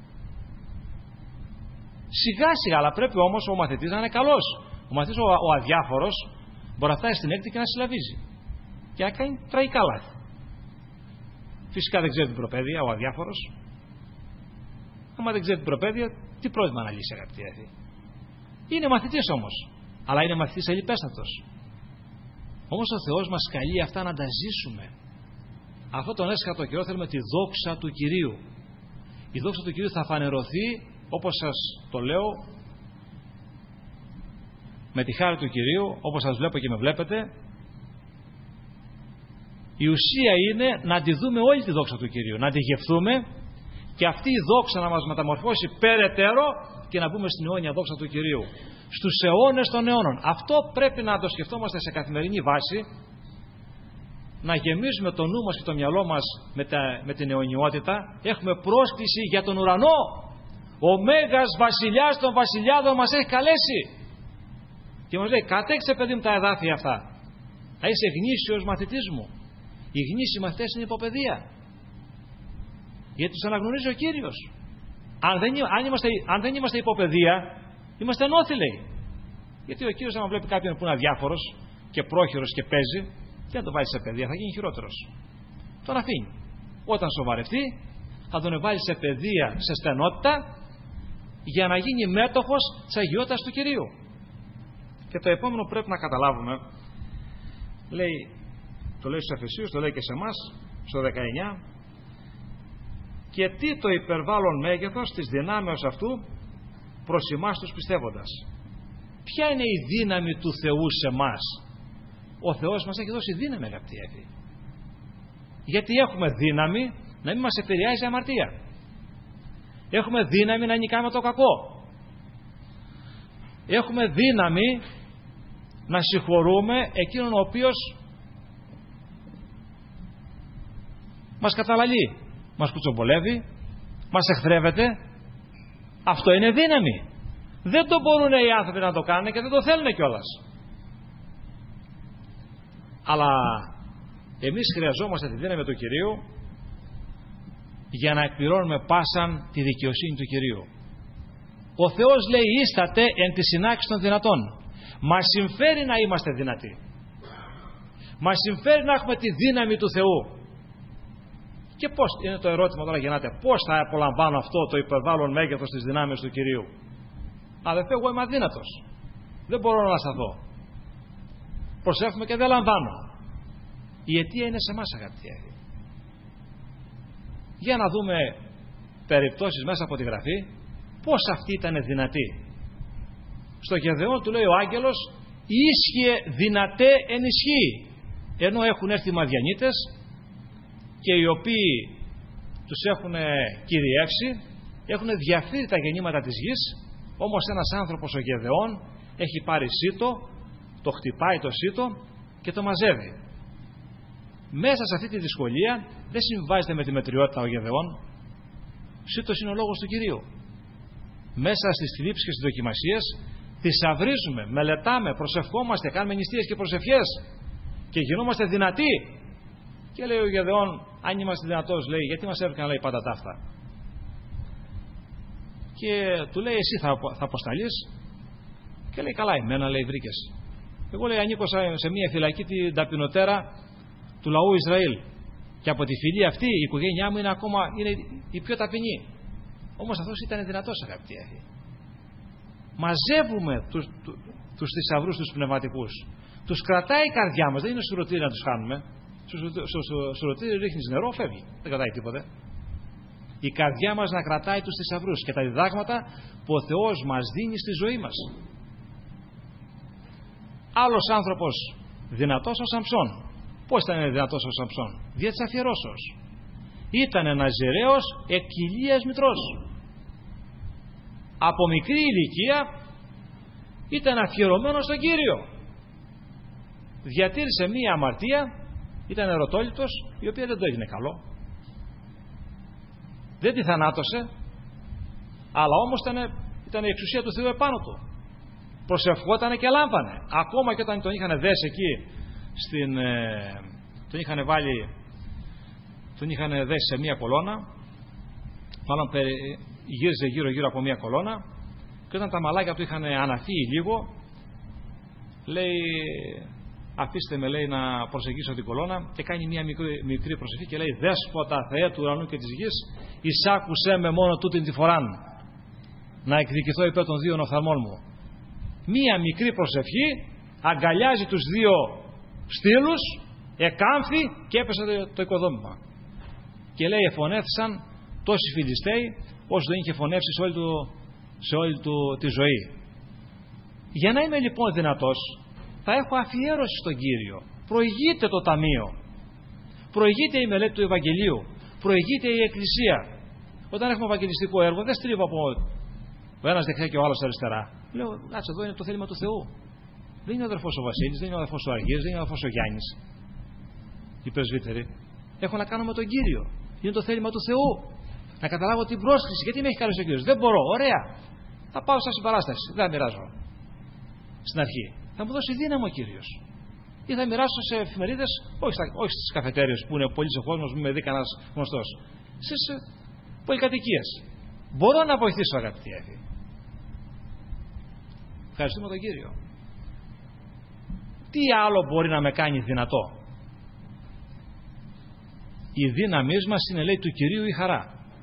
Σιγά σιγά, αλλά πρέπει όμως ο μαθητής να είναι καλός. Ο μαθητής ο, ο αδιάφορος μπορεί να φτάσει στην έκτη και να συλλαβίζει. Και να κάνει τραγικά λάθη. Φυσικά δεν ξέρει την προπαίδεια ο αδιάφορος. Άμα δεν ξέρει την προπαίδεια, τι πρόβλημα να λύσει, αγαπητοί αδελφοί? Είναι μαθητής όμως. Αλλά είναι μαθητής ελλιπέστατος. Όμως ο Θεός μας καλεί αυτά να τα ζήσουμε. Αυτό τον έσχατο καιρό θέλουμε τη δόξα του Κυρίου. Η δόξα του Κυρίου θα φανερωθεί, όπως σας το λέω, με τη χάρη του Κυρίου, όπως σας βλέπω και με βλέπετε. Η ουσία είναι να τη δούμε όλη τη δόξα του Κυρίου, να τη γευθούμε και αυτή η δόξα να μας μεταμορφώσει περαιτέρω και να μπούμε στην αιώνια δόξα του Κυρίου. Στους αιώνες των αιώνων. Αυτό πρέπει να το σκεφτόμαστε σε καθημερινή βάση, να γεμίζουμε το νου μας και το μυαλό μας με, τα, με την αιωνιότητα. Έχουμε πρόσκληση για τον ουρανό. Ο Μέγας Βασιλιάς των Βασιλιάδων μας έχει καλέσει και μας λέει: κατέξε παιδί μου τα εδάφια αυτά, να είσαι γνήσιος μαθητής μου. Οι γνήσιοι μαθητές είναι υποπαιδεία, γιατί τους αναγνωρίζει ο Κύριος. Αν δεν, αν είμαστε, αν δεν είμαστε υποπαιδεία, είμαστε ενόθυλοι. Γιατί ο Κύριος, άμα βλέπει κάποιον που είναι αδιάφορος και πρόχειρος και παίζει, δεν θα το βάλει σε παιδεία, θα γίνει χειρότερος. Τον αφήνει. Όταν σοβαρευτεί, θα τον βάλει σε παιδεία, σε στενότητα, για να γίνει μέτοχος της αγιότητας του Κυρίου. Και το επόμενο που πρέπει να καταλάβουμε, λέει, το λέει στους Εφεσίους, το λέει και σε εμάς, στο δεκαεννιά, και τι το υπερβάλλον μέγεθος της δυνάμεως αυτού προς εμάς τους πιστεύοντας. Ποια είναι η δύναμη του Θεού σε εμάς? Ο Θεός μας έχει δώσει δύναμη, αγαπητοί έφη. Γιατί έχουμε δύναμη να μην μας επηρεάζει η αμαρτία. Έχουμε δύναμη να νικάμε το κακό. Έχουμε δύναμη να συγχωρούμε εκείνον ο οποίος μας καταλαλεί, μας κουτσομπολεύει, μας εχθρεύεται. Αυτό είναι δύναμη. Δεν το μπορούν οι άνθρωποι να το κάνουν και δεν το θέλουν κιόλας. Αλλά εμείς χρειαζόμαστε τη δύναμη του Κυρίου για να εκπληρώνουμε πάσαν τη δικαιοσύνη του Κυρίου. Ο Θεός λέει: ίστατε εν τη συνάξη των δυνατών. Μας συμφέρει να είμαστε δυνατοί. Μας συμφέρει να έχουμε τη δύναμη του Θεού. Και πώς, είναι το ερώτημα τώρα γεννάται, πώς θα απολαμβάνω αυτό το υπερβάλλον μέγεθος της δυνάμεως του Κυρίου? Αδελφέ, εγώ είμαι αδύνατος. Δεν μπορώ να σταθώ. Προσεύχομαι και δεν λαμβάνω. Η αιτία είναι σε εμάς, αγαπητοί. Για να δούμε περιπτώσεις μέσα από τη Γραφή, πώς αυτή ήταν δυνατή. Στο Γεδεών του λέει ο άγγελος: ίσχυε δυνατέ εν ισχύει. Ενώ έχουν έρθει οι Μαδιανίτες και οι οποίοι τους έχουν κυριεύσει, έχουν διαφύρει τα γεννήματα της γης, όμως ένας άνθρωπος ο Γεδεών έχει πάρει σίτο, το χτυπάει το σίτο και το μαζεύει. Μέσα σε αυτή τη δυσκολία δεν συμβάζεται με τη μετριότητα ο Γεδεών. Σίτος είναι ο λόγος του Κυρίου. Μέσα στις θλίψεις και στις δοκιμασίες θησαυρίζουμε, μελετάμε, προσευχόμαστε, κάνουμε νηστείες και προσευχές και γινόμαστε δυνατοί. Και λέει ο Γεδεών: αν είμαστε δυνατός, λέει, γιατί μας έβρηκαν, λέει, πάντα ταύτα? Και του λέει: εσύ θα, θα αποσταλείς? Και λέει: καλά, εμένα, λέει, βρήκες. Εγώ, λέει, ανήκω σε μια φυλακή, την ταπεινωτέρα του λαού Ισραήλ. Και από τη φυλή αυτή η οικογένειά μου είναι ακόμα είναι η πιο ταπεινή. Όμως αυτός ήταν δυνατός, αγαπητοί έφη. Μαζεύουμε τους, του, τους θησαυρούς τους πνευματικούς. Τους κρατάει η καρδιά μας. Δεν είναι σουρωτήρι να τους χάνουμε. Στο, στο, στο σουρωτήρι ρίχνεις νερό, φεύγει. Δεν κρατάει τίποτε. Η καρδιά μας να κρατάει τους θησαυρούς και τα διδάγματα που ο Θεός μας δίνει στη ζωή μας. Άλλος άνθρωπος δυνατός, ο Σαμψών. Πώς ήταν δυνατός ο Σαμψών? Δια της αφιερώσεως. Ήταν ένας Ναζιραίος εκ κοιλίας μητρός. Από μικρή ηλικία ήταν αφιερωμένος στον Κύριο. Διατήρησε μία αμαρτία, ήταν ερωτόληπτος, η οποία δεν το έγινε καλό. Δεν τη θανάτωσε, αλλά όμως ήταν, ήταν η εξουσία του Θεού επάνω του. Προσευχότανε και λάμβανε. Ακόμα και όταν τον είχαν δέσει εκεί, στην, ε, τον είχαν βάλει, τον είχαν δέσει σε μία κολόνα, μάλλον γύριζε γύρω γύρω από μία κολόνα, και όταν τα μαλάκια του είχαν αναφύγει λίγο, λέει: αφήστε με, λέει, να προσεγγίσω την κολόνα, και κάνει μία μικρή, μικρή προσευχή και λέει: Δέσποτα Θεέ του ουρανού και της γης, εισάκουσέ με μόνο τούτην τη φοράν να εκδικηθώ υπέρ των δύο οφθαλμών μου. Μία μικρή προσευχή αγκαλιάζει τους δύο στήλους, εκάμφθη και έπεσε το οικοδόμημα. Και λέει: εφωνεύθησαν τόσοι Φιλιστέοι όσο δεν είχε φωνεύσει σε όλη, του, σε όλη του τη ζωή. Για να είμαι λοιπόν δυνατός, θα έχω αφιέρωση στον Κύριο. Προηγείται το ταμείο, προηγείται η μελέτη του Ευαγγελίου, προηγείται η Εκκλησία. Όταν έχουμε ευαγγελιστικό έργο, δεν στρίβω από ο ένας δεξιά και ο άλλος αριστερά. Λέω, κάτσε, εδώ είναι το θέλημα του Θεού. Δεν είναι ο αδερφός ο Βασίλης, δεν είναι ο αδερφός ο Αργύρης, δεν είναι ο αδερφός ο Γιάννης. Οι πρεσβύτεροι. Έχω να κάνω με τον Κύριο. Είναι το θέλημα του Θεού. Να καταλάβω την πρόσκληση. Γιατί με έχει καλέσει ο Κύριος. Δεν μπορώ. Ωραία. Θα πάω στα συμπαράσταση. Δεν θα μοιράζω. Στην αρχή. Θα μου δώσει δύναμη ο Κύριος. Ή θα μοιράσω σε εφημερίδες, όχι, όχι στις καφετέριες που είναι πολύ ο κόσμος, μην με δει κανένας γνωστός. Στις πολυκατοικίες. Μπορώ να βοηθήσω, αγαπητοί έφη. Ευχαριστούμε τον Κύριο. Τι άλλο μπορεί να με κάνει δυνατό? Η δύναμή μας είναι, λέει, του Κυρίου η χαρά.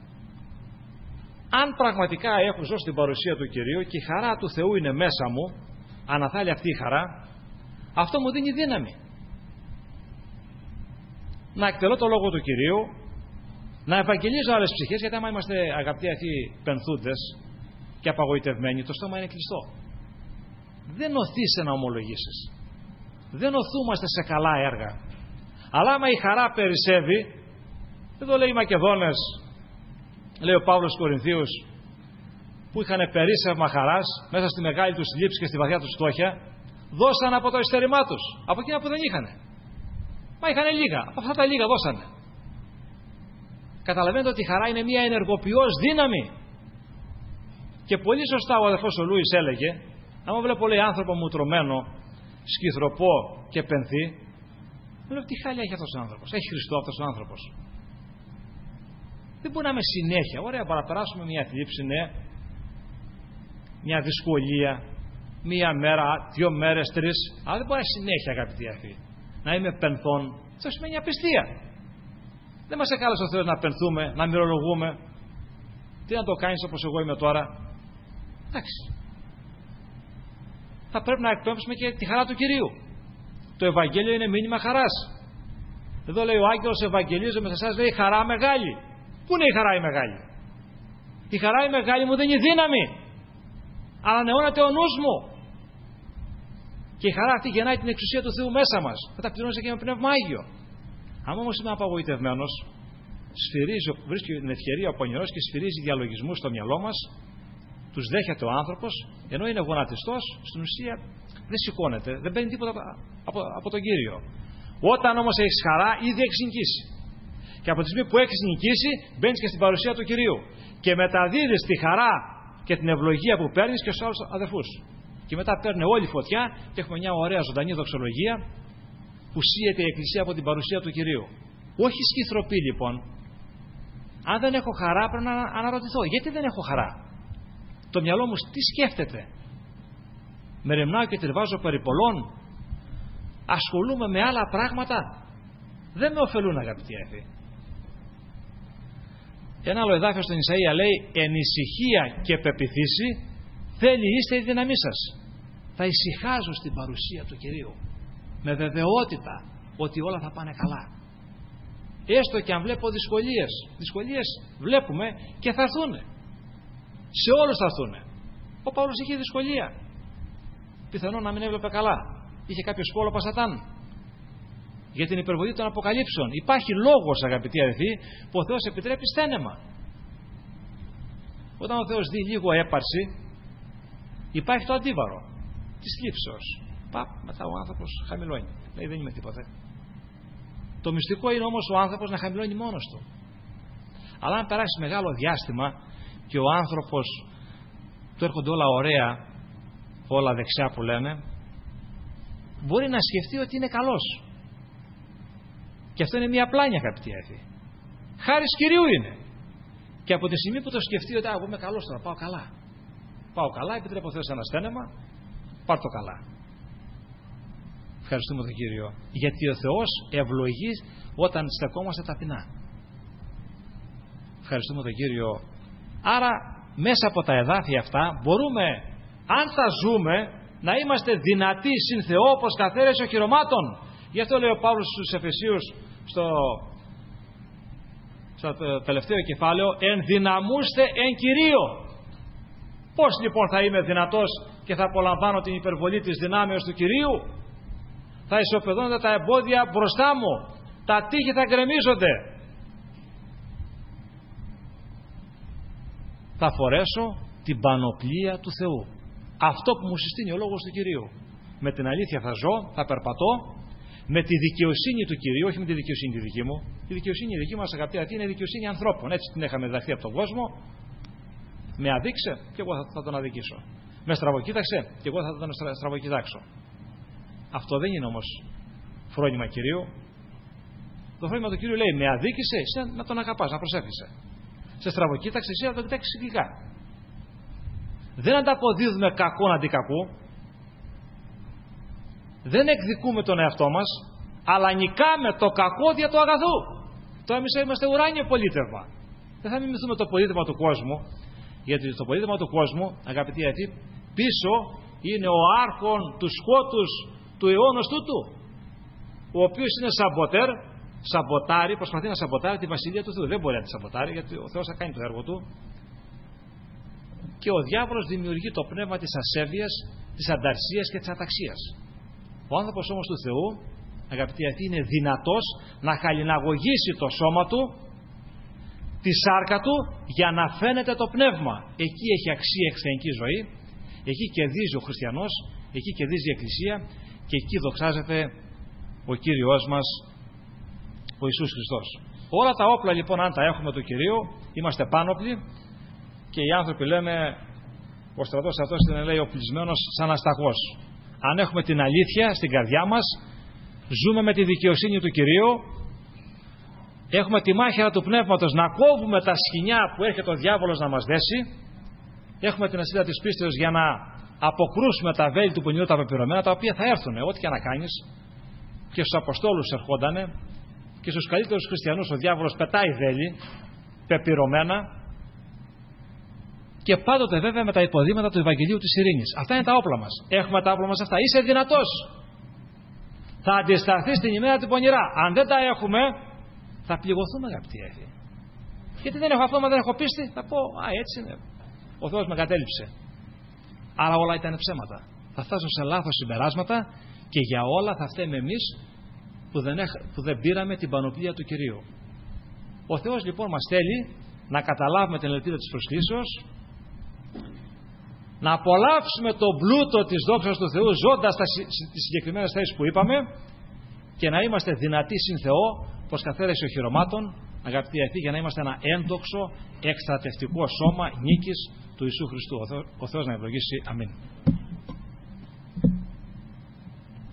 Αν πραγματικά έχω ζω στην παρουσία του Κυρίου και η χαρά του Θεού είναι μέσα μου, αναθάλει αυτή η χαρά, αυτό μου δίνει δύναμη. Να εκτελώ το λόγο του Κυρίου, να ευαγγελίζω άλλες ψυχές, γιατί άμα είμαστε, αγαπητοί αυτοί, πενθούντες και απαγοητευμένοι, το στόμα είναι κλειστό. Δεν οθείς να ομολογήσεις. Δεν οθούμαστε σε καλά έργα. Αλλά άμα η χαρά περισσεύει, εδώ λέει οι Μακεδόνες, λέει ο Παύλος στους Κορινθίους, που είχαν περίσσευμα χαράς μέσα στη μεγάλη τους λήψη και στη βαθιά τους φτώχεια, δώσαν από το ειστερημά τους, από εκείνα που δεν είχαν. Μα είχαν λίγα, από αυτά τα λίγα δώσανε. Καταλαβαίνετε ότι η χαρά είναι μια ενεργοποιώς δύναμη. Και πολύ σωστά ο αδερφός ο Λούις έλεγε, άμα βλέπω, λέει, άνθρωπο μουτρωμένο, σκυθροπό και πενθή, λέω, τι χάλια έχει αυτός ο άνθρωπος? Έχει Χριστό αυτός ο άνθρωπος? Δεν μπορεί να είμαι συνέχεια. Ωραία, παραπεράσουμε μια θλίψη, ναι, μια δυσκολία, μια μέρα, δύο μέρες, τρεις, αλλά δεν μπορεί να συνέχεια, αγαπητοί αυτοί, να είμαι πενθών. Αυτό σημαίνει απιστία. Δεν μας εκάλεσε ο Θεός να πενθούμε, να μυρολογούμε. Τι να το κάνεις όπως εγώ είμαι τώρα? Εντάξει. Θα πρέπει να εκπέμψουμε και τη χαρά του Κυρίου. Το Ευαγγέλιο είναι μήνυμα χαράς. Εδώ λέει ο άγγελος ευαγγελίζω με εσάς, λέει, χαρά μεγάλη. Πού είναι η χαρά η μεγάλη? Η χαρά η μεγάλη μου δίνει δύναμη. Ανανεώνεται ο νους μου. Και η χαρά αυτή γεννάει την εξουσία του Θεού μέσα μας. Θα τα πληρώνεσαι και με Πνεύμα Άγιο. Αν όμως είμαι απογοητευμένος, σφυρίζει, βρίσκει την ευκαιρία ο πονηρός και σφυρίζει διαλογισμούς στο μυαλό μας, τους δέχεται ο άνθρωπος, ενώ είναι γονατιστός, στην ουσία δεν σηκώνεται, δεν παίρνει τίποτα από, από τον Κύριο. Όταν όμως έχεις χαρά, ήδη έχεις νικήσει. Και από τη στιγμή που έχεις νικήσει, μπαίνεις και στην παρουσία του Κυρίου. Και μεταδίδεις τη χαρά και την ευλογία που παίρνεις και στους άλλους αδερφούς. Και μετά παίρνει όλη η φωτιά και έχουμε μια ωραία ζωντανή δοξολογία που σύεται η Εκκλησία από την παρουσία του Κυρίου. Όχι σκυθροπή, λοιπόν. Αν δεν έχω χαρά, πρέπει να αναρωτηθώ. Γιατί δεν έχω χαρά? Το μυαλό μου τι σκέφτεται? Μεριμνάω και τριβάζω περί πολλών. Ασχολούμαι με άλλα πράγματα. Δεν με ωφελούν, αγαπητοί έφη. Ένα άλλο εδάφιο στον Ισαΐα λέει, εν ησυχία και πεποιθήσει θέλει είστε η δύναμή σας. Θα ησυχάζω στην παρουσία του Κυρίου. Με βεβαιότητα ότι όλα θα πάνε καλά. Έστω και αν βλέπω δυσκολίες. Δυσκολίες βλέπουμε και θα έρθουν. Σε όλους θα έρθουν. Ο Παύλος είχε δυσκολία. Πιθανόν να μην έβλεπε καλά. Είχε κάποιο σκόλο πασατάν. Για την υπερβολή των αποκαλύψεων. Υπάρχει λόγος, αγαπητοί αδελφοί, που ο Θεός επιτρέπει στένεμα. Όταν ο Θεός δει λίγο έπαρση, υπάρχει το αντίβαρο της θλίψεως. Παπ, μετά ο άνθρωπος χαμηλώνει. Λέει, δεν είμαι τίποτα. Το μυστικό είναι όμως ο άνθρωπος να χαμηλώνει μόνος του. Αλλά αν περάσει μεγάλο διάστημα και ο άνθρωπος του έρχονται όλα ωραία, όλα δεξιά που λένε, μπορεί να σκεφτεί ότι είναι καλός. Και αυτό είναι μια πλάνια, αγαπητοί έφη. Χάρις Κυρίου είναι. Και από τη στιγμή που το σκεφτεί ότι εγώ είμαι καλός τώρα, πάω καλά. Πάω καλά, επιτρέπω ο Θεός ένα στένεμα, πάρ' το καλά. Ευχαριστούμε τον Κύριο. Γιατί ο Θεός ευλογεί όταν στεκόμαστε ταπεινά. Ευχαριστούμε τον Κύριο. Άρα μέσα από τα εδάφια αυτά μπορούμε, αν τα ζούμε, να είμαστε δυνατοί συν Θεό όπως καθαίρεση οχυρωμάτων. Γι' αυτό λέει ο Παύλος στους Εφεσίους στο, στο τελευταίο κεφάλαιο, ενδυναμούστε εν Κυρίω. Πώς λοιπόν θα είμαι δυνατός και θα απολαμβάνω την υπερβολή της δυνάμεως του Κυρίου? Θα ισοπεδώνονται τα εμπόδια μπροστά μου, τα τείχη θα γκρεμίζονται. θα φορέσω την πανοπλία του Θεού. Αυτό που μου συστήνει ο λόγος του Κυρίου. Με την αλήθεια θα ζω, θα περπατώ, με τη δικαιοσύνη του Κυρίου, όχι με τη δικαιοσύνη τη δική μου. Η δικαιοσύνη η δική μας, αγαπητοί αυτή, είναι δικαιοσύνη ανθρώπων. Έτσι την είχαμε διδαχθεί από τον κόσμο. Με αδείξε και εγώ θα, θα τον αδικήσω. Με στραβοκοίταξε και εγώ θα τον στραβοκοιτάξω. Αυτό δεν είναι όμως φρόνημα Κυρίου. Το φρόνημα του Κυρίου λέει: με αδίκησε, εσύ να τον αγαπάς, να προσεύχεσαι. Σε στραβοκοίταξε, εσύ να τον κοιτάξεις γλυκά. Δεν ανταποδίδουμε κακό αντί κακού. Δεν εκδικούμε τον εαυτό μας, αλλά νικάμε το κακό δια του αγαθού. Τώρα εμείς είμαστε ουράνιο πολίτευμα. Δεν θα μιμηθούμε το πολίτευμα του κόσμου, γιατί το πολίτευμα του κόσμου, αγαπητοί αυτοί, πίσω είναι ο άρχον του σκότους του αιώνος τούτου, ο οποίος είναι σαμποτέρ, σαμποτάρει, προσπαθεί να σαμποτάρει τη βασιλεία του Θεού. Δεν μπορεί να τη σαμποτάρει, γιατί ο Θεός θα κάνει το έργο του. Και ο διάβολος δημιουργεί το πνεύμα της ασέβειας, της ανταρσίας και της αταξίας. Ο άνθρωπος όμως του Θεού, αγαπητοί αυτοί, είναι δυνατός να χαλιναγωγήσει το σώμα του, τη σάρκα του, για να φαίνεται το πνεύμα. Εκεί έχει αξία η χριστιανική ζωή, εκεί κερδίζει ο χριστιανός, εκεί κερδίζει η Εκκλησία και εκεί δοξάζεται ο Κύριος μας, ο Ιησούς Χριστός. Όλα τα όπλα λοιπόν, αν τα έχουμε του Κυρίου, είμαστε πάνωπλοι και οι άνθρωποι λένε, ο στρατός αυτός είναι, λέει, οπλισμένος σαν ασταγός. Αν έχουμε την αλήθεια στην καρδιά μας, ζούμε με τη δικαιοσύνη του Κυρίου, έχουμε τη μάχαιρα του πνεύματος να κόβουμε τα σκοινιά που έρχεται ο διάβολος να μας δέσει, έχουμε την ασύλα της πίστεως για να αποκρούσουμε τα βέλη του πονηρού τα πεπειρωμένα, τα οποία θα έρθουν, ό,τι και να κάνεις. Και στους Αποστόλους ερχόντανε και στους καλύτερους χριστιανούς ο διάβολος πετάει βέλη πεπειρωμένα, και πάντοτε βέβαια με τα υποδείγματα του Ευαγγελίου της Ειρήνης. Αυτά είναι τα όπλα μας. Έχουμε τα όπλα μας αυτά. Είσαι δυνατός. Θα αντισταθείς την ημέρα την πονηρά. Αν δεν τα έχουμε, θα πληγωθούμε, αγαπητοί έφη. Γιατί δεν έχω αυτό, μα δεν έχω πίστη. Θα πω, α, έτσι είναι. Ο Θεός με κατέληψε. Άρα όλα ήταν ψέματα. Θα φτάσω σε λάθος συμπεράσματα και για όλα θα φταίμε εμείς που δεν, έχ, που δεν πήραμε την πανοπλία του Κυρίου. Ο Θεός λοιπόν μας θέλει να καταλάβουμε την ελπίδα της προσκλήσεως, να απολαύσουμε τον πλούτο της δόξας του Θεού ζώντας τις συγκεκριμένες θέσεις που είπαμε και να είμαστε δυνατοί συν Θεό, πως καθαίρεση οχυρωμάτων, αγαπητοί αυτοί, για να είμαστε ένα έντοξο εκστρατευτικό σώμα νίκης του Ιησού Χριστού. Ο Θεός να ευλογήσει. Αμήν.